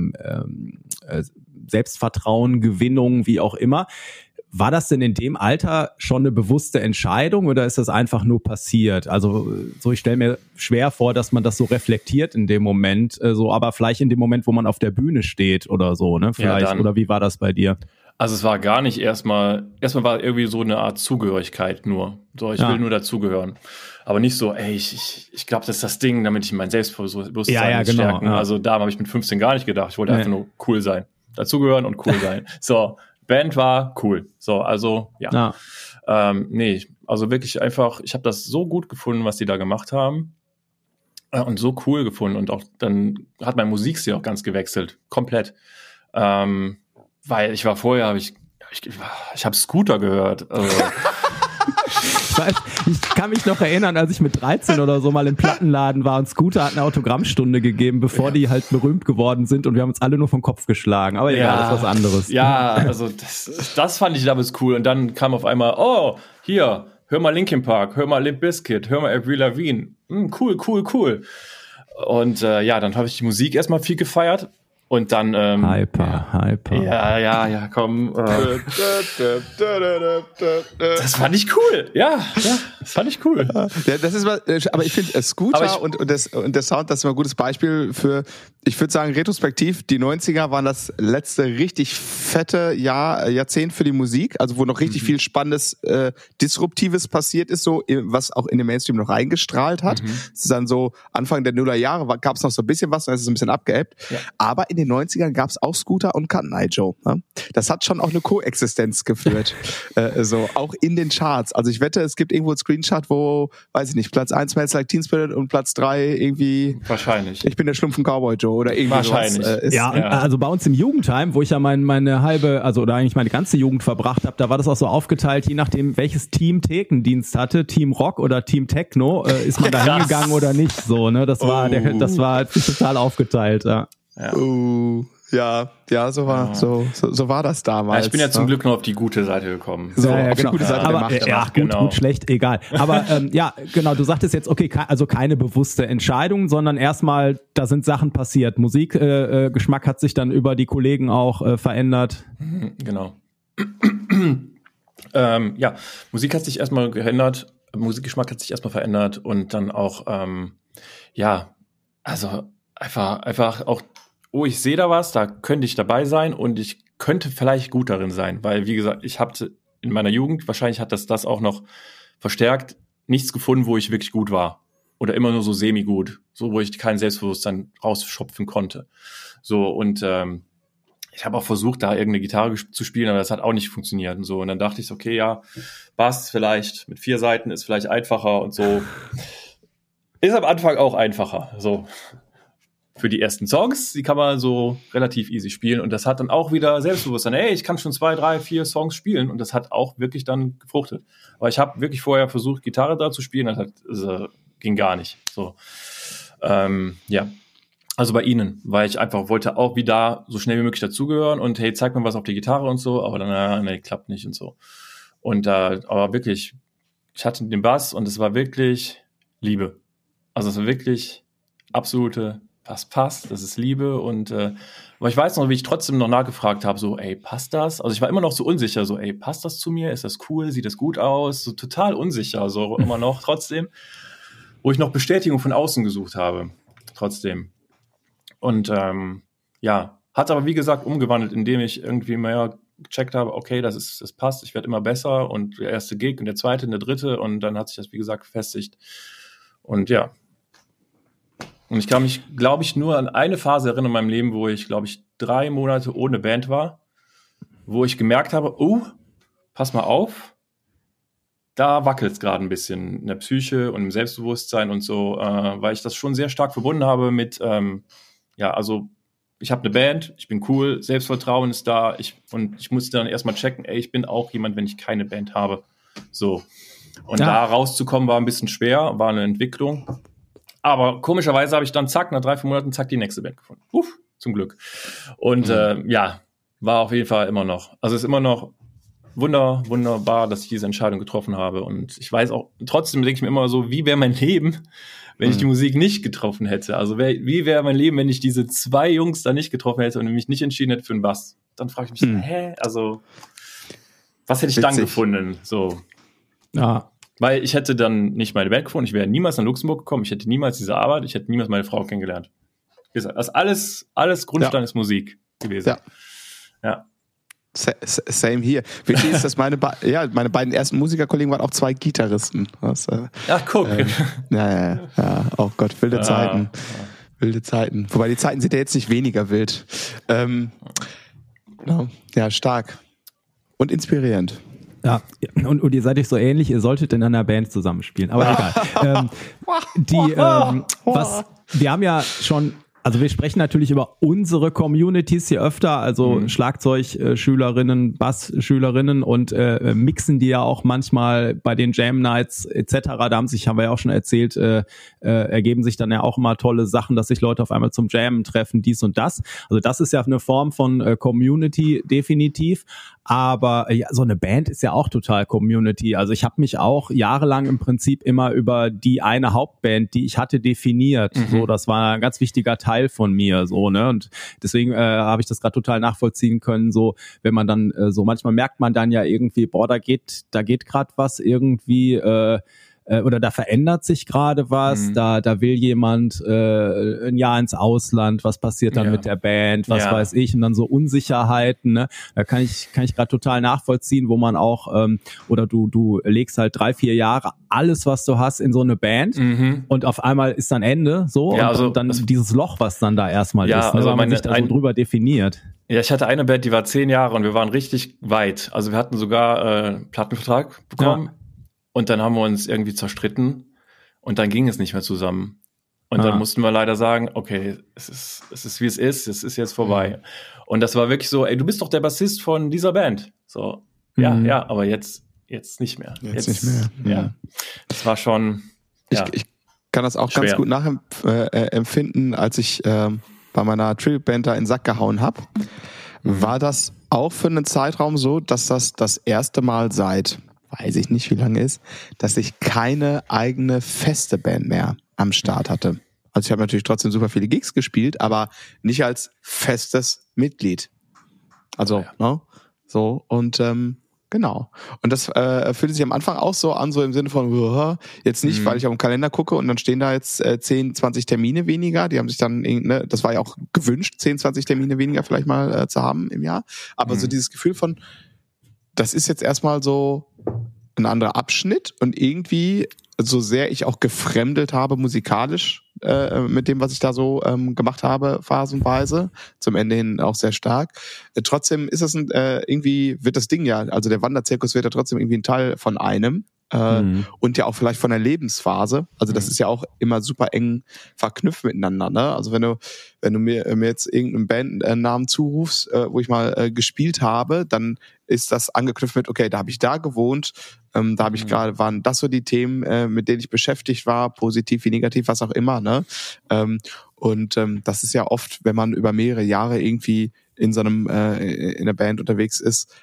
Selbstvertrauengewinnung, wie auch immer, war das denn in dem Alter schon eine bewusste Entscheidung oder ist das einfach nur passiert? Also so, ich stelle mir schwer vor, dass man das so reflektiert in dem Moment, aber vielleicht in dem Moment, wo man auf der Bühne steht oder so, ne? Vielleicht, oder wie war das bei dir? Also es war gar nicht erstmal war irgendwie so eine Art Zugehörigkeit nur. So, ich will nur dazugehören. Aber nicht so, ey, ich glaube, das ist das Ding, damit ich mein Selbstbewusstsein stärken. Ja. Also da habe ich mit 15 gar nicht gedacht. Ich wollte einfach nur cool sein. Dazugehören und cool sein. So, Band war cool. So, also, ja. Also wirklich einfach, ich habe das so gut gefunden, was die da gemacht haben. Und so cool gefunden. Und auch dann hat mein Musikstil auch ganz gewechselt. Komplett. Weil ich war vorher, ich habe Scooter gehört. Also. Ich kann mich noch erinnern, als ich mit 13 oder so mal im Plattenladen war und Scooter hat eine Autogrammstunde gegeben, bevor die halt berühmt geworden sind und wir haben uns alle nur vom Kopf geschlagen. Aber egal, das ist was anderes. Ja, also das fand ich damals cool. Und dann kam auf einmal, oh, hier, hör mal Linkin Park, hör mal Limp Bizkit, hör mal Avril Lavigne. Cool. Und dann habe ich die Musik erstmal viel gefeiert. Und dann Hyper. Ja, komm. Das fand ich cool. Ja, das fand ich cool. Ja, das ist aber ich finde Scooter und der Sound, das ist mal ein gutes Beispiel für, ich würde sagen, retrospektiv, die 90er waren das letzte richtig fette Jahrzehnt für die Musik, also wo noch richtig viel Spannendes, Disruptives passiert ist, so, was auch in den Mainstream noch reingestrahlt hat. Es ist dann so, Anfang der Nullerjahre gab es noch so ein bisschen was, dann ist es ein bisschen abgeebbt. Ja. Aber in den 90ern gab es auch Scooter und Cotton Eye Joe. Ne? Das hat schon auch eine Koexistenz geführt. So, auch in den Charts. Also ich wette, es gibt irgendwo einen Screenshot, wo, weiß ich nicht, Platz 1 Smells Like Teen Spirit und Platz 3 irgendwie wahrscheinlich. Ich bin der Schlumpfen Cowboy Joe oder irgendwie wahrscheinlich. Sowas. Also bei uns im Jugendheim, wo ich ja meine halbe, also oder eigentlich meine ganze Jugend verbracht habe, da war das auch so aufgeteilt, je nachdem, welches Team Thekendienst hatte, Team Rock oder Team Techno, ist man da hingegangen oder nicht so, ne? Das war total aufgeteilt, ja. Ja, so war das damals. Ja, ich bin ja zum Glück nur auf die gute Seite gekommen. So, auf die gute Seite der Macht. Gut, schlecht, egal. Aber genau, du sagtest jetzt, okay, also keine bewusste Entscheidung, sondern erstmal, da sind Sachen passiert. Musikgeschmack hat sich dann über die Kollegen auch verändert. Genau. Musik hat sich erstmal geändert, Musikgeschmack hat sich erstmal verändert und dann auch, also einfach auch, oh, ich sehe da was, da könnte ich dabei sein und ich könnte vielleicht gut darin sein, weil, wie gesagt, ich habe in meiner Jugend, wahrscheinlich hat das auch noch verstärkt, nichts gefunden, wo ich wirklich gut war oder immer nur so semi-gut, so wo ich kein Selbstbewusstsein rausschöpfen konnte. So, und ich habe auch versucht, da irgendeine Gitarre zu spielen, aber das hat auch nicht funktioniert und so. Und dann dachte ich, okay, ja, Bass vielleicht mit 4 Seiten ist vielleicht einfacher und so. Ist am Anfang auch einfacher, so. Für die ersten Songs, die kann man so relativ easy spielen und das hat dann auch wieder Selbstbewusstsein. Ey, ich kann schon 2, 3, 4 Songs spielen und das hat auch wirklich dann gefruchtet. Aber ich habe wirklich vorher versucht, Gitarre da zu spielen, das ging gar nicht. So, also bei ihnen, weil ich einfach wollte auch wieder so schnell wie möglich dazugehören und hey, zeig mir was auf die Gitarre und so, aber dann, nee, klappt nicht und so. Und aber wirklich, ich hatte den Bass und es war wirklich Liebe. Also es war wirklich absolute passt, das ist Liebe und aber ich weiß noch, wie ich trotzdem noch nachgefragt habe, so, ey, passt das? Also ich war immer noch so unsicher, so, ey, passt das zu mir? Ist das cool? Sieht das gut aus? So total unsicher, so immer noch trotzdem, wo ich noch Bestätigung von außen gesucht habe, trotzdem. Und hat aber wie gesagt umgewandelt, indem ich irgendwie mehr gecheckt habe, okay, das passt, ich werde immer besser und der erste Gig und der zweite und der dritte und dann hat sich das, wie gesagt, gefestigt und ja. Und ich kann mich, glaube ich, nur an eine Phase erinnern in meinem Leben, wo ich, glaube ich, 3 Monate ohne Band war, wo ich gemerkt habe, pass mal auf, da wackelt es gerade ein bisschen in der Psyche und im Selbstbewusstsein und so, weil ich das schon sehr stark verbunden habe mit, also ich habe eine Band, ich bin cool, Selbstvertrauen ist da, und ich musste dann erstmal checken, ich bin auch jemand, wenn ich keine Band habe. So. Und da rauszukommen war ein bisschen schwer, war eine Entwicklung. Aber komischerweise habe ich dann nach 3-4 Monaten die nächste Band gefunden. Zum Glück. Und war auf jeden Fall immer noch. Also es ist immer noch wunderbar, dass ich diese Entscheidung getroffen habe. Und ich weiß auch, trotzdem denke ich mir immer so, wie wäre mein Leben, wenn ich die Musik nicht getroffen hätte? Also wie wäre mein Leben, wenn ich diese 2 Jungs da nicht getroffen hätte und mich nicht entschieden hätte für einen Bass? Dann frage ich mich, also was hätte ich dann gefunden? So. Ja. Weil ich hätte dann nicht meine Band gefunden, ich wäre niemals nach Luxemburg gekommen, ich hätte niemals diese Arbeit, ich hätte niemals meine Frau kennengelernt. Das ist alles Grundstein ist Musik gewesen. Ja. Same hier. Wichtig ist, dass meine beiden ersten Musikerkollegen waren auch 2 Gitarristen. Guck. Oh Gott, wilde Zeiten. Wilde Zeiten. Wobei die Zeiten sind ja jetzt nicht weniger wild. Stark. Und inspirierend. Ja, und ihr seid euch so ähnlich, ihr solltet in einer Band zusammenspielen. Aber egal. Wir haben ja schon, also wir sprechen natürlich über unsere Communities hier öfter, also Schlagzeugschülerinnen, Bassschülerinnen und mixen die ja auch manchmal bei den Jam Nights etc. Haben wir ja auch schon erzählt, ergeben sich dann ja auch immer tolle Sachen, dass sich Leute auf einmal zum Jammen treffen, dies und das. Also das ist ja eine Form von Community definitiv. Aber so eine Band ist ja auch total Community. Also ich habe mich auch jahrelang im Prinzip immer über die eine Hauptband, die ich hatte, definiert. So, das war ein ganz wichtiger Teil von mir. So, ne? Und deswegen habe ich das gerade total nachvollziehen können. So, wenn man dann manchmal merkt man dann ja irgendwie, da geht gerade was irgendwie. Oder da verändert sich gerade was, da will jemand ein Jahr ins Ausland, was passiert dann mit der Band, was weiß ich, und dann so Unsicherheiten, ne? Da kann ich gerade total nachvollziehen, wo man auch, oder du legst halt 3-4 Jahre alles, was du hast, in so eine Band und auf einmal ist dann Ende, so, und dann dieses Loch, was dann da erstmal ist, ne, weil man sich da so drüber definiert. Ja, ich hatte eine Band, die war 10 Jahre und wir waren richtig weit. Also wir hatten sogar Plattenvertrag bekommen. Ja. Und dann haben wir uns irgendwie zerstritten und dann ging es nicht mehr zusammen. Und dann mussten wir leider sagen, okay, es ist wie es ist jetzt vorbei. Und das war wirklich so, du bist doch der Bassist von dieser Band. So, ja, aber jetzt nicht mehr. Jetzt nicht mehr. Ja. Das war schon, Ich kann das auch schwer. Ganz gut nachempfinden, als ich bei meiner Tribute-Band da in den Sack gehauen habe. War das auch für einen Zeitraum so, dass das erste Mal seit weiß ich nicht, wie lange ist, dass ich keine eigene feste Band mehr am Start hatte. Also ich habe natürlich trotzdem super viele Gigs gespielt, aber nicht als festes Mitglied. Also, so, und genau. Und das fühlte sich am Anfang auch so an, so im Sinne von, jetzt nicht, weil ich auf den Kalender gucke und dann stehen da jetzt 10, 20 Termine weniger. Die haben sich dann, das war ja auch gewünscht, 10, 20 Termine weniger vielleicht mal zu haben im Jahr. Aber so dieses Gefühl von, das ist jetzt erstmal so ein anderer Abschnitt und irgendwie, so sehr ich auch gefremdelt habe musikalisch mit dem, was ich da so gemacht habe, phasenweise, zum Ende hin auch sehr stark. Trotzdem ist das irgendwie, wird das Ding ja, also der Wanderzirkus wird ja trotzdem irgendwie ein Teil von einem. Und ja auch vielleicht von der Lebensphase. Also das ist ja auch immer super eng verknüpft miteinander. Ne? Also wenn du mir jetzt irgendeinen Bandnamen zurufst, wo ich mal gespielt habe, dann ist das angeknüpft mit, okay, da habe ich da gewohnt, da habe ich gerade, waren das so die Themen, mit denen ich beschäftigt war, positiv wie negativ, was auch immer. Ne? Und das ist ja oft, wenn man über mehrere Jahre irgendwie in so einem in einer Band unterwegs ist,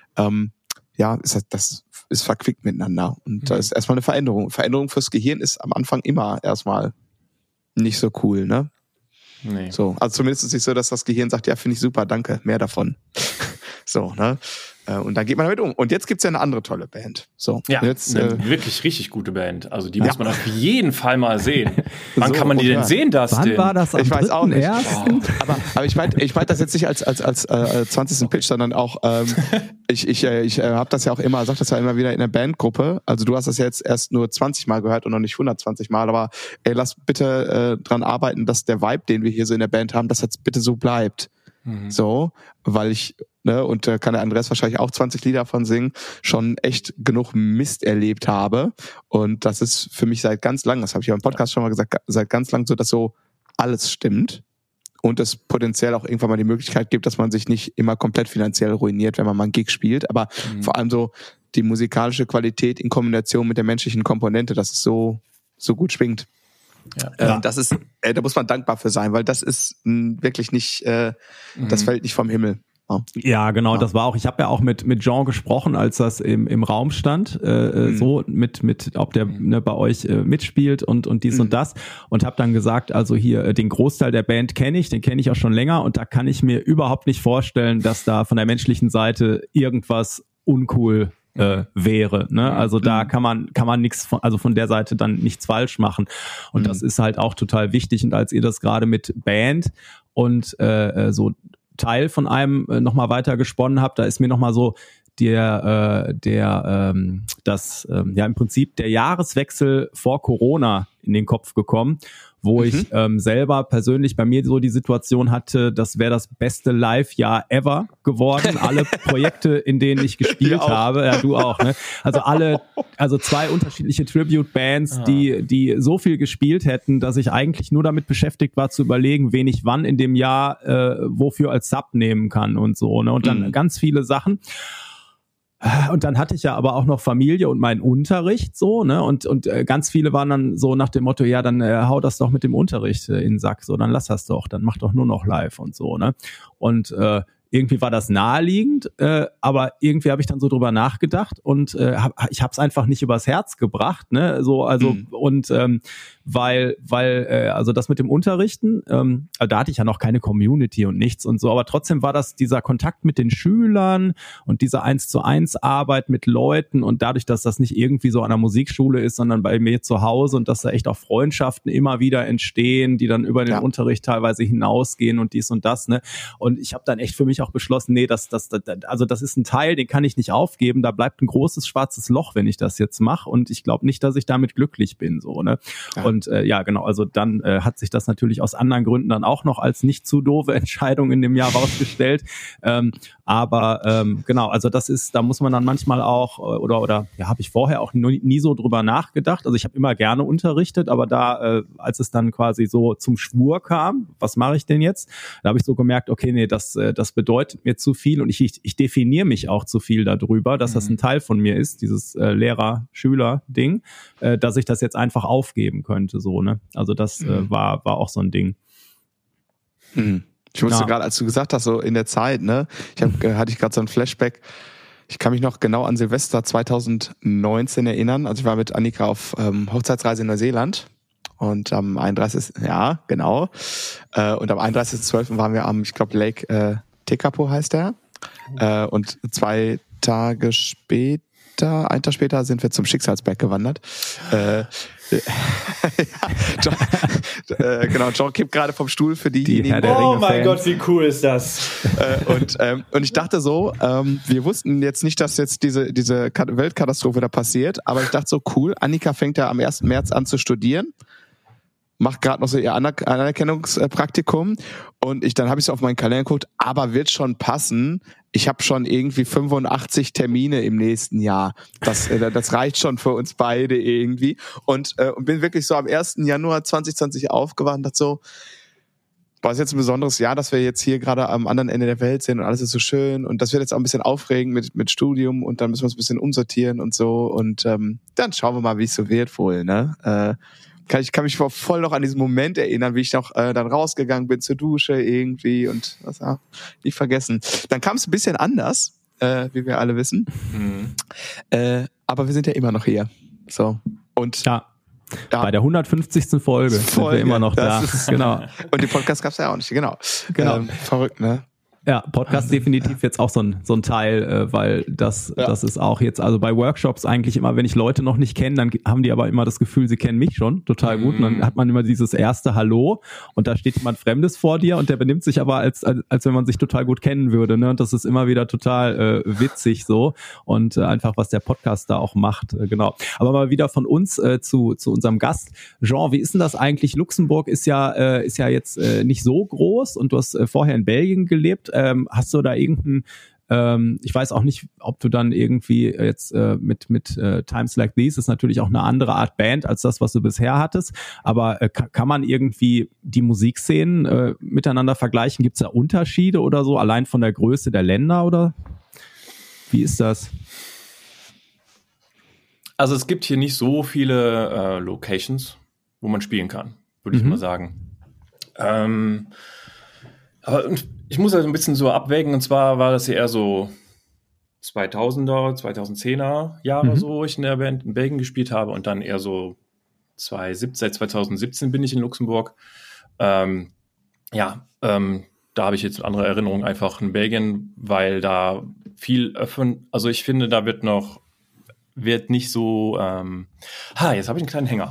das ist verquickt miteinander. Und da ist erstmal eine Veränderung. Veränderung fürs Gehirn ist am Anfang immer erstmal nicht so cool, ne? Nee. So, also zumindest ist es nicht so, dass das Gehirn sagt, ja, finde ich super, danke, mehr davon. So, ne? Und dann geht man damit um. Und jetzt gibt's ja eine andere tolle Band. So, ja, jetzt, eine wirklich richtig gute Band. Also die muss man auf jeden Fall mal sehen. Wann kann man die denn sehen, Wann war das am ich weiß auch nicht. 3.1.? Aber ich meine das jetzt nicht als 20. Pitch, sondern auch ich habe das ja auch immer, sag das ja immer wieder in der Bandgruppe. Also du hast das ja jetzt erst nur 20 Mal gehört und noch nicht 120 Mal, aber ey, lass bitte dran arbeiten, dass der Vibe, den wir hier so in der Band haben, dass jetzt bitte so bleibt. So, weil ich, ne, und da kann der Andreas wahrscheinlich auch 20 Lieder von singen, schon echt genug Mist erlebt habe. Und das ist für mich seit ganz lang, das habe ich ja im Podcast schon mal gesagt, seit ganz lang so, dass so alles stimmt und es potenziell auch irgendwann mal die Möglichkeit gibt, dass man sich nicht immer komplett finanziell ruiniert, wenn man mal einen Gig spielt, aber vor allem so die musikalische Qualität in Kombination mit der menschlichen Komponente, dass es so gut schwingt. Ja. Das ist, da muss man dankbar für sein, weil das ist wirklich nicht, das fällt nicht vom Himmel. Ja, genau, das war auch, ich habe ja auch mit Jean gesprochen, als das im Raum stand, so mit ob der bei euch mitspielt und dies und das, und habe dann gesagt, also hier den Großteil der Band kenne ich, den kenne ich auch schon länger, und da kann ich mir überhaupt nicht vorstellen, dass da von der menschlichen Seite irgendwas uncool wäre, ne? Also da kann man nichts von der Seite dann nichts falsch machen, und das ist halt auch total wichtig. Und als ihr das gerade mit Band und so Teil von einem nochmal weiter gesponnen habt, da ist mir nochmal so im Prinzip der Jahreswechsel vor Corona in den Kopf gekommen, wo ich selber persönlich bei mir so die Situation hatte, das wäre das beste Live-Jahr ever geworden. Alle Projekte, in denen ich gespielt habe, ja, du auch, ne? Also zwei unterschiedliche Tribute-Bands, die so viel gespielt hätten, dass ich eigentlich nur damit beschäftigt war zu überlegen, wen ich wann in dem Jahr wofür als Sub nehmen kann und so, ne? Und dann ganz viele Sachen. Und dann hatte ich ja aber auch noch Familie und meinen Unterricht, so, ne, und ganz viele waren dann so nach dem Motto, ja, dann hau das doch mit dem Unterricht in den Sack, so, dann lass das doch, dann mach doch nur noch live und so, ne. Und irgendwie war das naheliegend, aber irgendwie habe ich dann so drüber nachgedacht und ich habe es einfach nicht übers Herz gebracht, ne, so, also und weil also das mit dem Unterrichten, da hatte ich ja noch keine Community und nichts und so, aber trotzdem war das dieser Kontakt mit den Schülern und diese 1:1 Arbeit mit Leuten, und dadurch, dass das nicht irgendwie so an der Musikschule ist, sondern bei mir zu Hause, und dass da echt auch Freundschaften immer wieder entstehen, die dann über den Unterricht teilweise hinausgehen und dies und das, ne, und ich habe dann echt für mich auch beschlossen, nee, das ist ein Teil, den kann ich nicht aufgeben, da bleibt ein großes schwarzes Loch, wenn ich das jetzt mache, und ich glaube nicht, dass ich damit glücklich bin, so, ne. Und ja, genau, also dann hat sich das natürlich aus anderen Gründen dann auch noch als nicht zu doofe Entscheidung in dem Jahr rausgestellt, aber genau, also das ist, da muss man dann manchmal auch, oder ja, habe ich vorher auch nie so drüber nachgedacht, also ich habe immer gerne unterrichtet, aber da, als es dann quasi so zum Schwur kam, was mache ich denn jetzt, da habe ich so gemerkt, okay, nee, das bedeutet mir zu viel, und ich definiere mich auch zu viel darüber, dass das ein Teil von mir ist, dieses Lehrer-Schüler-Ding, dass ich das jetzt einfach aufgeben könnte, so, ne? Also das war auch so ein Ding. Ich musste gerade, als du gesagt hast, so in der Zeit, ne, hatte ich gerade so ein Flashback. Ich kann mich noch genau an Silvester 2019 erinnern. Also ich war mit Annika auf Hochzeitsreise in Neuseeland. Und am 31. Ja, genau. Und am 31.12. waren wir am, ich glaube, Lake Tekapo heißt der. Und 2 Tage später, einen Tag später, sind wir zum Schicksalsberg gewandert. Genau, John kippt gerade vom Stuhl für diejenigen. Oh mein Gott, wie cool ist das? Und ich dachte so, wir wussten jetzt nicht, dass jetzt diese Weltkatastrophe da passiert, aber ich dachte so, cool, Annika fängt ja am 1. März an zu studieren, macht gerade noch so ihr Anerkennungspraktikum, und dann habe ich so auf meinen Kalender geguckt, aber wird schon passen. Ich habe schon irgendwie 85 Termine im nächsten Jahr. Das reicht schon für uns beide irgendwie. Und bin wirklich so am 1. Januar 2020 aufgewacht und dachte so, boah, ist jetzt ein besonderes Jahr, dass wir jetzt hier gerade am anderen Ende der Welt sind und alles ist so schön, und das wird jetzt auch ein bisschen aufregend mit Studium, und dann müssen wir uns ein bisschen umsortieren und so, und dann schauen wir mal, wie es so wird wohl, ne? Ich kann mich voll noch an diesen Moment erinnern, wie ich noch dann rausgegangen bin zur Dusche irgendwie, und das nicht vergessen. Dann kam es ein bisschen anders, wie wir alle wissen. Aber wir sind ja immer noch hier. So. Und ja. Bei der 150. Folge sind wir immer noch da. Genau. Und den Podcast gab's ja auch nicht, genau. Verrückt, ne? Ja, Podcast definitiv jetzt auch so ein Teil, weil das ist auch jetzt, also bei Workshops eigentlich immer, wenn ich Leute noch nicht kenne, dann haben die aber immer das Gefühl, sie kennen mich schon total gut und dann hat man immer dieses erste Hallo und da steht jemand Fremdes vor dir und der benimmt sich aber als wenn man sich total gut kennen würde, ne? Und das ist immer wieder total witzig so und einfach, was der Podcast da auch macht, genau. Aber mal wieder von uns zu unserem Gast. Jean, wie ist denn das eigentlich? Luxemburg ist ja jetzt nicht so groß und du hast vorher in Belgien gelebt. Hast du da irgendeinen, ich weiß auch nicht, ob du dann irgendwie jetzt mit Times Like These ist natürlich auch eine andere Art Band als das, was du bisher hattest, aber kann man irgendwie die Musikszenen miteinander vergleichen? Gibt es da Unterschiede oder so, allein von der Größe der Länder oder wie ist das? Also es gibt hier nicht so viele Locations, wo man spielen kann, würde ich mal sagen. Aber ich muss also ein bisschen so abwägen, und zwar war das ja eher so 2000er, 2010er Jahre so, wo ich in der Band in Belgien gespielt habe und dann eher so seit 2017 bin ich in Luxemburg. Da habe ich jetzt andere Erinnerungen einfach in Belgien, weil da viel also ich finde, da wird nicht so, jetzt habe ich einen kleinen Hänger.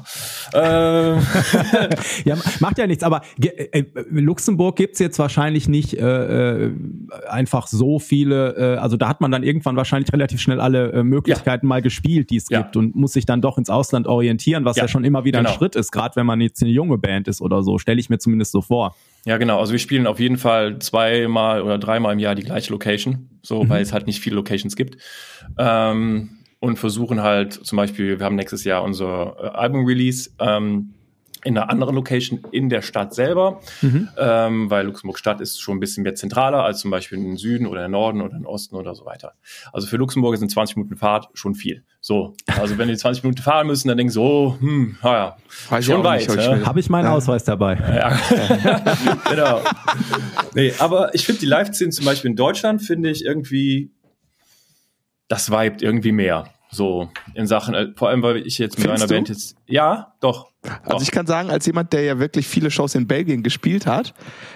Ja, macht ja nichts, aber Luxemburg gibt's jetzt wahrscheinlich nicht einfach so viele, also da hat man dann irgendwann wahrscheinlich relativ schnell alle Möglichkeiten mal gespielt, die es gibt und muss sich dann doch ins Ausland orientieren, was ja schon immer wieder ein Schritt ist, gerade wenn man jetzt eine junge Band ist oder so, stelle ich mir zumindest so vor. Ja, genau. Also wir spielen auf jeden Fall 2-mal oder 3-mal im Jahr die gleiche Location, so, weil es halt nicht viele Locations gibt. Und versuchen halt zum Beispiel, wir haben nächstes Jahr unser Album-Release in einer anderen Location in der Stadt selber, weil Luxemburg Stadt ist schon ein bisschen mehr zentraler als zum Beispiel im Süden oder im Norden oder im Osten oder so weiter. Also für Luxemburg sind 20 Minuten Fahrt schon viel. So, also wenn die 20 Minuten fahren müssen, dann denken sie, schon weit. Habe ich meinen Ausweis dabei. Ja. Genau. Nee, aber ich finde die Live-Szenen zum Beispiel in Deutschland, finde ich irgendwie, das vibet irgendwie mehr. So, in Sachen, vor allem, weil ich jetzt mit meiner Band jetzt, ja, doch. Also ich kann sagen, als jemand, der ja wirklich viele Shows in Belgien gespielt hat,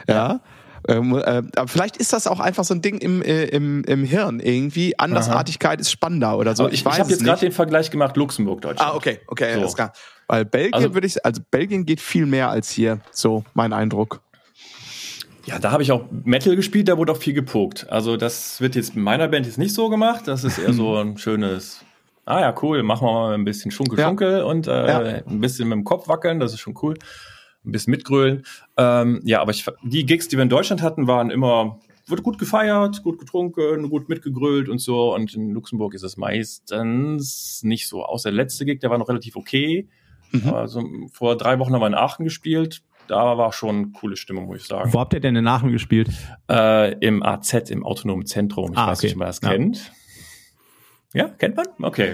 aber vielleicht ist das auch einfach so ein Ding im Hirn irgendwie. Andersartigkeit ist spannender oder so. Ich habe jetzt gerade den Vergleich gemacht, Luxemburg, Deutschland. Ah, okay, alles klar. Weil Belgien Belgien geht viel mehr als hier, so mein Eindruck. Ja, da habe ich auch Metal gespielt, da wurde auch viel gepokt. Also das wird jetzt in meiner Band jetzt nicht so gemacht. Das ist eher so ein schönes, cool, machen wir mal ein bisschen Schunkel und ein bisschen mit dem Kopf wackeln, das ist schon cool. Ein bisschen mitgrölen. Aber die Gigs, die wir in Deutschland hatten, waren immer, wurde gut gefeiert, gut getrunken, gut mitgegrölt und so. Und in Luxemburg ist es meistens nicht so. Außer der letzte Gig, der war noch relativ okay. Also vor 3 Wochen haben wir in Aachen gespielt. Da war schon coole Stimmung, muss ich sagen. Wo habt ihr denn in Aachen gespielt? Im AZ, im Autonomen Zentrum. Ich weiß nicht, ob man das kennt. Ja, kennt man? Okay.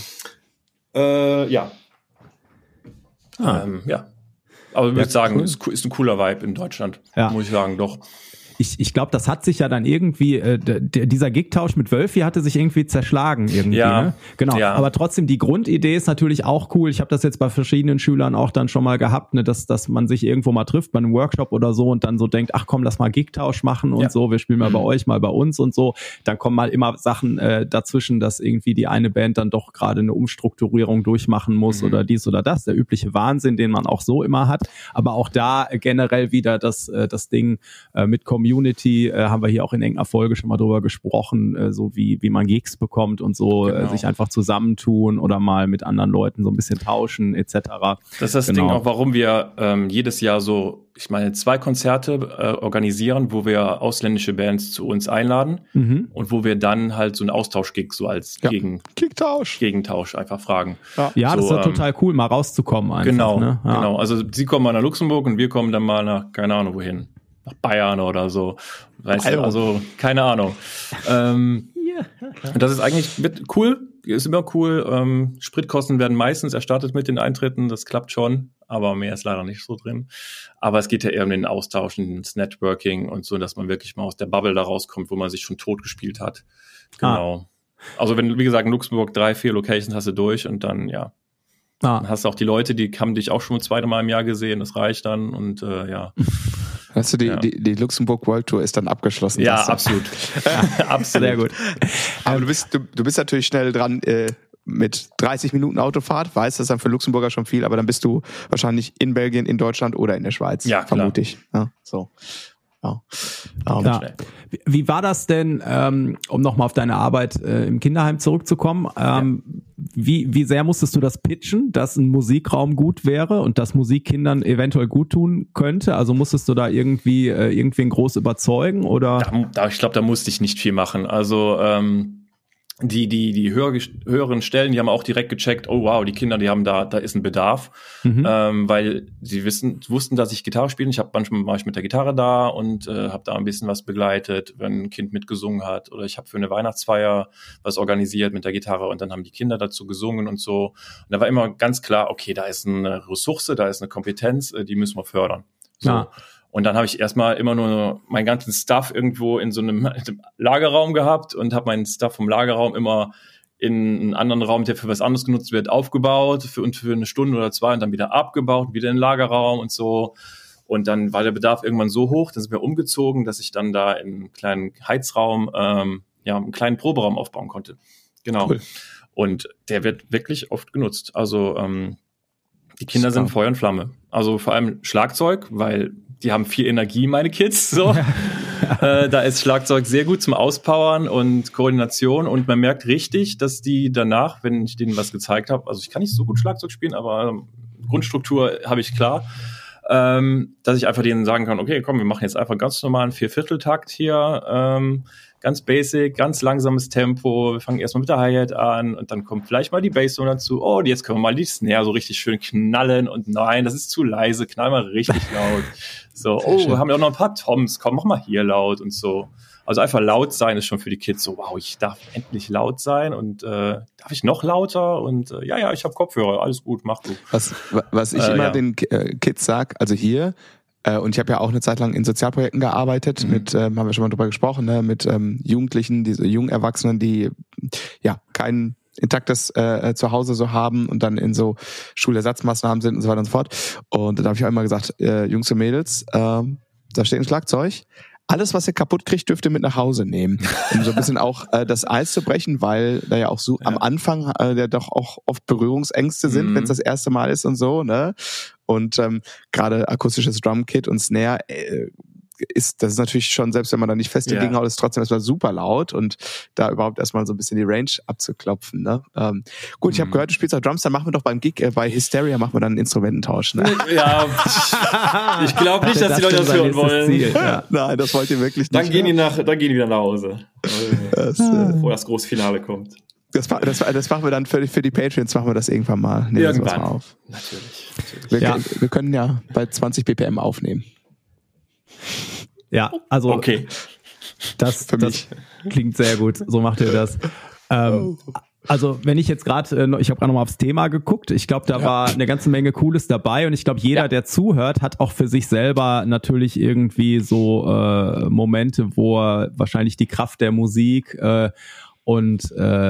Ja. Aber ich würde sagen, ist ein cooler Vibe in Deutschland. Ja. Muss ich sagen, doch. Ich glaube, das hat sich ja dann irgendwie, dieser Gig-Tausch mit Wölfi hatte sich irgendwie zerschlagen irgendwie. Ja, ne? Genau. Ja. Aber trotzdem, die Grundidee ist natürlich auch cool. Ich habe das jetzt bei verschiedenen Schülern auch dann schon mal gehabt, ne, dass man sich irgendwo mal trifft bei einem Workshop oder so und dann so denkt, ach komm, lass mal Gig-Tausch machen und so, wir spielen mal bei euch, mal bei uns und so. Dann kommen mal immer Sachen dazwischen, dass irgendwie die eine Band dann doch gerade eine Umstrukturierung durchmachen muss oder dies oder das. Der übliche Wahnsinn, den man auch so immer hat. Aber auch da generell wieder das Ding mit Community, haben wir hier auch in irgendeiner Folge schon mal drüber gesprochen, so wie man Gigs bekommt und so, sich einfach zusammentun oder mal mit anderen Leuten so ein bisschen tauschen etc. Das ist das Ding auch, warum wir jedes Jahr so, ich meine, 2 Konzerte organisieren, wo wir ausländische Bands zu uns einladen und wo wir dann halt so einen Austausch-Gig so als Gegentausch einfach fragen. Ja, so, das ist doch total cool, mal rauszukommen einfach. Genau, ne? Genau. Also sie kommen mal nach Luxemburg und wir kommen dann mal nach, keine Ahnung wohin. Nach Bayern oder so. Weißt du, also keine Ahnung. Das ist eigentlich cool, ist immer cool. Spritkosten werden meistens erstattet mit den Eintritten, das klappt schon, aber mehr ist leider nicht so drin. Aber es geht ja eher um den Austausch, ins Networking und so, dass man wirklich mal aus der Bubble da rauskommt, wo man sich schon tot gespielt hat. Genau. Also wenn, wie gesagt, in Luxemburg 3-4 Locations hast du durch und dann, dann hast du auch die Leute, die haben dich auch schon 2. Mal im Jahr gesehen, das reicht dann und Hast du die Luxemburg World Tour ist dann abgeschlossen? Ja, absolut. Absolut. Sehr gut. Aber du bist natürlich schnell dran mit 30 Minuten Autofahrt. Weiß, das ist dann für Luxemburger schon viel, aber dann bist du wahrscheinlich in Belgien, in Deutschland oder in der Schweiz. Ja, klar. Vermute ich. Ja, so. Ja. Wie war das denn, um nochmal auf deine Arbeit im Kinderheim zurückzukommen? Wie sehr musstest du das pitchen, dass ein Musikraum gut wäre und dass Musik Kindern eventuell gut tun könnte? Also musstest du da irgendwie irgendwen groß überzeugen? Oder? Ich glaube, da musste ich nicht viel machen. Also die höheren Stellen, die haben auch direkt gecheckt, oh wow, die Kinder, die haben da ist ein Bedarf, weil sie wussten, dass ich Gitarre spiele. Manchmal war ich mit der Gitarre da und habe da ein bisschen was begleitet, wenn ein Kind mitgesungen hat, oder ich habe für eine Weihnachtsfeier was organisiert mit der Gitarre und dann haben die Kinder dazu gesungen und so. Und da war immer ganz klar, okay, da ist eine Ressource, da ist eine Kompetenz, die müssen wir fördern. So. Ja. Und dann habe ich erstmal immer nur meinen ganzen Stuff irgendwo in so einem Lagerraum gehabt und habe meinen Stuff vom Lagerraum immer in einen anderen Raum, der für was anderes genutzt wird, aufgebaut für eine Stunde oder zwei und dann wieder abgebaut, wieder in den Lagerraum und so. Und dann war der Bedarf irgendwann so hoch, dann sind wir umgezogen, dass ich dann da in einem kleinen Heizraum einen kleinen Proberaum aufbauen konnte. Genau. Cool. Und der wird wirklich oft genutzt. Also die Kinder sind Feuer und Flamme. Also vor allem Schlagzeug, weil die haben viel Energie, meine Kids, so. Da ist Schlagzeug sehr gut zum Auspowern und Koordination und man merkt richtig, dass die danach, wenn ich denen was gezeigt habe, also ich kann nicht so gut Schlagzeug spielen, aber Grundstruktur habe ich klar, dass ich einfach denen sagen kann, okay, komm, wir machen jetzt einfach ganz normalen 4/4-Takt hier, ganz basic, ganz langsames Tempo, wir fangen erstmal mit der Hi-Hat an und dann kommt vielleicht mal die Bassdrum dazu, oh, jetzt können wir mal die Snare so richtig schön knallen und nein, das ist zu leise, knall mal richtig laut. So, wir haben ja auch noch ein paar Toms, komm, mach mal hier laut und so. Also einfach laut sein ist schon für die Kids so, wow, ich darf endlich laut sein und darf ich noch lauter und ja, ich habe Kopfhörer, alles gut, mach du. Was ich immer den Kids sag, also hier, und ich habe ja auch eine Zeit lang in Sozialprojekten gearbeitet, haben wir schon mal drüber gesprochen, ne, mit Jugendlichen, diese jungen Erwachsenen, die ja kein intaktes Zuhause so haben und dann in so Schulersatzmaßnahmen sind und so weiter und so fort. Und da habe ich auch immer gesagt, Jungs und Mädels, da steht ein Schlagzeug, alles, was ihr kaputt kriegt, dürft ihr mit nach Hause nehmen. Um so ein bisschen auch das Eis zu brechen, weil da ja auch so am Anfang ja doch auch oft Berührungsängste sind, wenn es das erste Mal ist und so, ne? Und gerade akustisches Drumkit und Snare das ist natürlich schon, selbst wenn man da nicht feste Dinge haut, ist trotzdem erstmal super laut und da überhaupt erstmal so ein bisschen die Range abzuklopfen. Ne? Gut, ich habe gehört, du spielst auch Drums, dann machen wir doch beim Gig bei Hysteria machen wir dann einen Instrumententausch. Ne? Ja, ich glaube nicht, dass die Leute das hören wollen. Ziel, ja. Nein, das wollt ihr wirklich nicht. Dann gehen die wieder nach Hause, bevor das große Finale kommt. Das machen wir dann für die Patreons, machen wir das irgendwann mal. Nehmen irgendwann. Mal auf. Natürlich. Wir können ja bei 20 BPM aufnehmen. Ja, also okay. Das klingt sehr gut. So macht ihr das. Also wenn ich jetzt gerade, ich habe gerade noch mal aufs Thema geguckt. Ich glaube, da war eine ganze Menge Cooles dabei und ich glaube, jeder, der zuhört, hat auch für sich selber natürlich irgendwie so Momente, wo er wahrscheinlich die Kraft der Musik und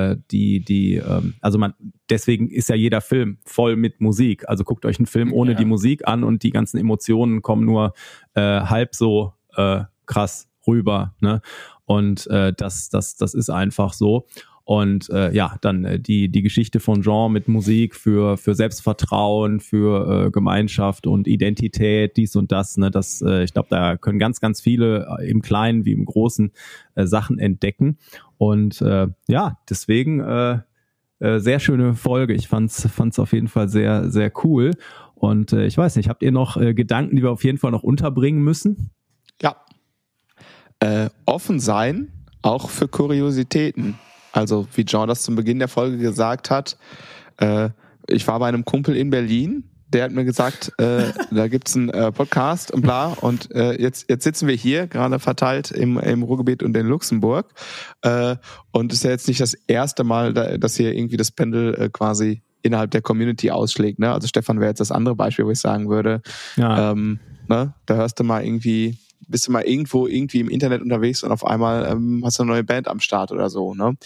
deswegen ist ja jeder Film voll mit Musik. Also guckt euch einen Film ohne die Musik an und die ganzen Emotionen kommen nur halb so krass rüber, ne? Und das ist einfach so. Und dann die Geschichte von Jean mit Musik für Selbstvertrauen, für Gemeinschaft und Identität, dies und das, ne? Das, ich glaube, da können ganz, ganz viele im Kleinen wie im Großen Sachen entdecken. Und deswegen sehr schöne Folge. Ich fand's auf jeden Fall sehr, sehr cool. Und ich weiß nicht, habt ihr noch Gedanken, die wir auf jeden Fall noch unterbringen müssen? Ja. Offen sein, auch für Kuriositäten. Also wie Jean das zum Beginn der Folge gesagt hat, ich war bei einem Kumpel in Berlin, der hat mir gesagt, da gibt's einen Podcast und bla und jetzt sitzen wir hier, gerade verteilt im Ruhrgebiet und in Luxemburg und es ist ja jetzt nicht das erste Mal, dass hier irgendwie das Pendel quasi innerhalb der Community ausschlägt. Ne? Also Stefan wäre jetzt das andere Beispiel, wo ich sagen würde, da hörst du mal irgendwie, bist du mal irgendwo irgendwie im Internet unterwegs und auf einmal hast du eine neue Band am Start oder so. Ne?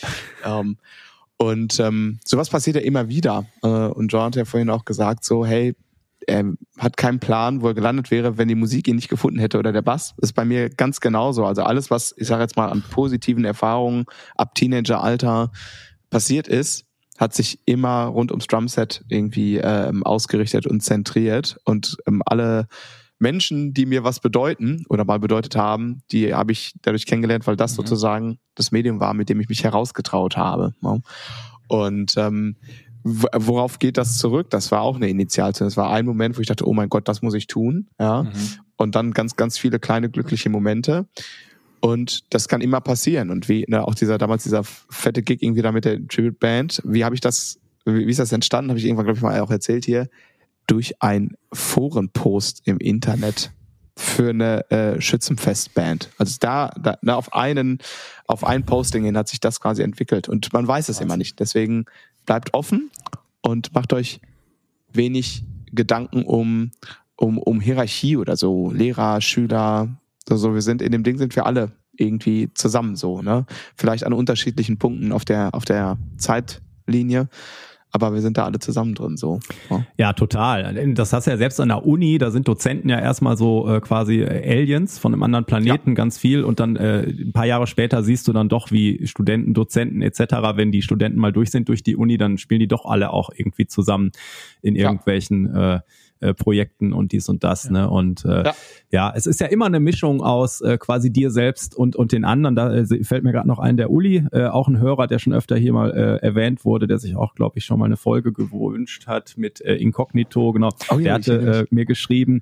Und sowas passiert ja immer wieder. Und John hat ja vorhin auch gesagt, so, hey, er hat keinen Plan, wo er gelandet wäre, wenn die Musik ihn nicht gefunden hätte oder der Bass. Das ist bei mir ganz genauso. Also alles, was, ich sage jetzt mal, an positiven Erfahrungen ab Teenageralter passiert ist, hat sich immer rund ums Drumset irgendwie ausgerichtet und zentriert. Und alle Menschen, die mir was bedeuten oder mal bedeutet haben, die habe ich dadurch kennengelernt, weil das sozusagen das Medium war, mit dem ich mich herausgetraut habe. Und worauf geht das zurück? Das war auch eine Initialzündung. Das war ein Moment, wo ich dachte, oh mein Gott, das muss ich tun. Ja. Und dann ganz, ganz viele kleine glückliche Momente. Und das kann immer passieren. Und wie auch damals dieser fette Gig irgendwie da mit der Tribute Band, wie ist das entstanden? Habe ich irgendwann, glaube ich, mal auch erzählt hier. Durch ein Forenpost im Internet für eine Schützenfestband. Also auf ein Posting hin hat sich das quasi entwickelt. Und man weiß es immer nicht. Deswegen bleibt offen und macht euch wenig Gedanken um Hierarchie oder so. Lehrer, Schüler, so. In dem Ding sind wir alle irgendwie zusammen so, ne? Vielleicht an unterschiedlichen Punkten auf der Zeitlinie. Aber wir sind da alle zusammen drin, so. Ja, total. Das hast du ja selbst an der Uni, da sind Dozenten ja erstmal so quasi Aliens von einem anderen Planeten, ganz viel. Und dann ein paar Jahre später siehst du dann doch, wie Studenten, Dozenten etc., wenn die Studenten mal durch sind durch die Uni, dann spielen die doch alle auch irgendwie zusammen in irgendwelchen Projekten und dies und das, ne? Und ja, es ist ja immer eine Mischung aus quasi dir selbst und den anderen. Da fällt mir gerade noch ein, der Uli, auch ein Hörer, der schon öfter hier mal erwähnt wurde, der sich auch, glaube ich, schon mal eine Folge gewünscht hat mit Inkognito, genau. Der hatte mir geschrieben,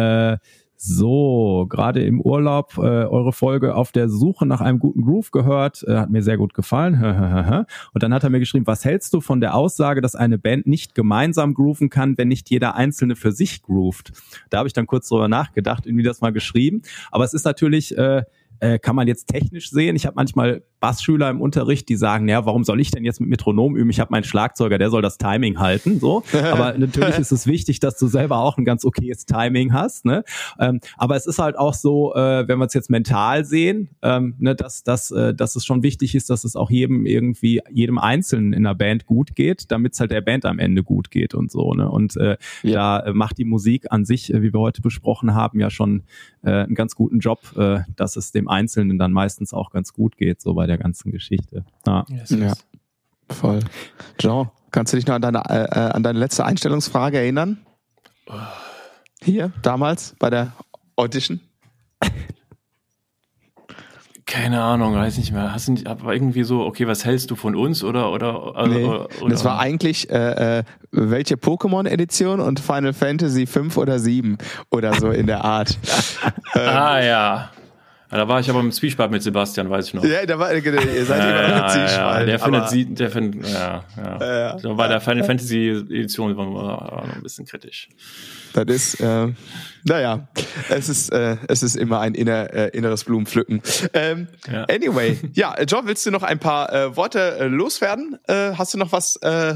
so, gerade im Urlaub eure Folge auf der Suche nach einem guten Groove gehört, hat mir sehr gut gefallen. Und dann hat er mir geschrieben, was hältst du von der Aussage, dass eine Band nicht gemeinsam grooven kann, wenn nicht jeder Einzelne für sich groovt? Da habe ich dann kurz drüber nachgedacht, irgendwie das mal geschrieben. Aber es ist natürlich, kann man jetzt technisch sehen. Ich habe manchmal Bassschüler im Unterricht, die sagen, ja, warum soll ich denn jetzt mit Metronom üben? Ich habe meinen Schlagzeuger, der soll das Timing halten, so. Aber natürlich ist es wichtig, dass du selber auch ein ganz okayes Timing hast, ne? Aber es ist halt auch so, wenn wir es jetzt mental sehen, ne, dass es schon wichtig ist, dass es auch jedem Einzelnen in der Band gut geht, damit es halt der Band am Ende gut geht und so, ne? Und da macht die Musik an sich, wie wir heute besprochen haben, ja schon einen ganz guten Job, dass es dem Einzelnen dann meistens auch ganz gut geht, so bei der ganzen Geschichte. Ja, voll. Jean, kannst du dich noch an deine letzte Einstellungsfrage erinnern? Hier, damals, bei der Audition? Keine Ahnung, weiß nicht mehr. Aber irgendwie so, okay, was hältst du von uns oder das war eigentlich welche Pokémon-Edition und Final Fantasy 5 oder 7 oder so in der Art. Ja, da war ich aber im Zwiespalt mit Sebastian, weiß ich noch. Ja, ihr seid immer noch im Zwiespalt. So bei der Final Fantasy Edition waren wir noch ein bisschen kritisch. Das ist, es ist immer ein inneres Blumenpflücken. Anyway, John, willst du noch ein paar Worte loswerden? Hast du noch was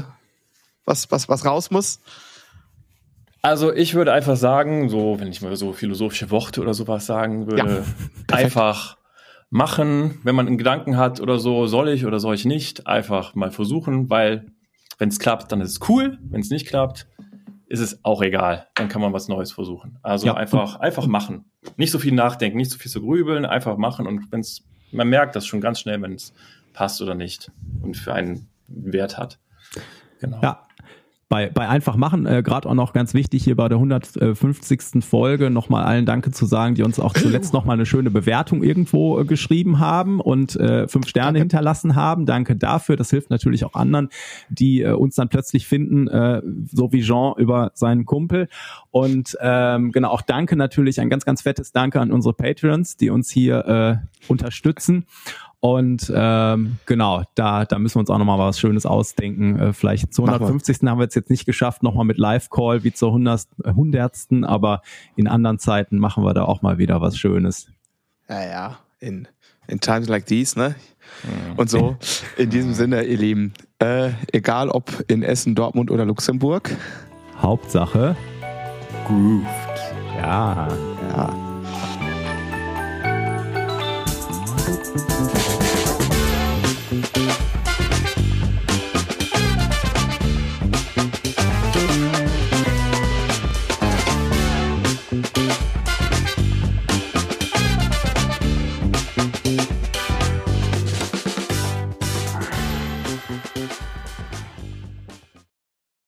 raus muss? Also ich würde einfach sagen, so wenn ich mal so philosophische Worte oder sowas sagen würde, einfach machen, wenn man einen Gedanken hat oder so, soll ich oder soll ich nicht, einfach mal versuchen, weil wenn es klappt, dann ist es cool, wenn es nicht klappt, ist es auch egal, dann kann man was Neues versuchen. Also einfach machen. Nicht so viel nachdenken, nicht so viel zu grübeln, einfach machen und man merkt das schon ganz schnell, wenn es passt oder nicht und für einen Wert hat. Genau. Ja. Bei einfach machen, gerade auch noch ganz wichtig hier bei der 150. Folge nochmal allen Danke zu sagen, die uns auch zuletzt nochmal eine schöne Bewertung irgendwo geschrieben haben und 5 Sterne hinterlassen haben. Danke dafür. Das hilft natürlich auch anderen, die uns dann plötzlich finden, so wie Jean über seinen Kumpel. Und genau, auch danke natürlich, ein ganz, ganz fettes Danke an unsere Patreons, die uns hier unterstützen. Und genau, da müssen wir uns auch nochmal was Schönes ausdenken. Vielleicht zur 150. haben wir es jetzt nicht geschafft, nochmal mit Live-Call wie zur 100. Aber in anderen Zeiten machen wir da auch mal wieder was Schönes. Ja, in times like these, ne? Und so, in diesem Sinne, ihr Lieben, egal ob in Essen, Dortmund oder Luxemburg. Hauptsache grooved. Ja.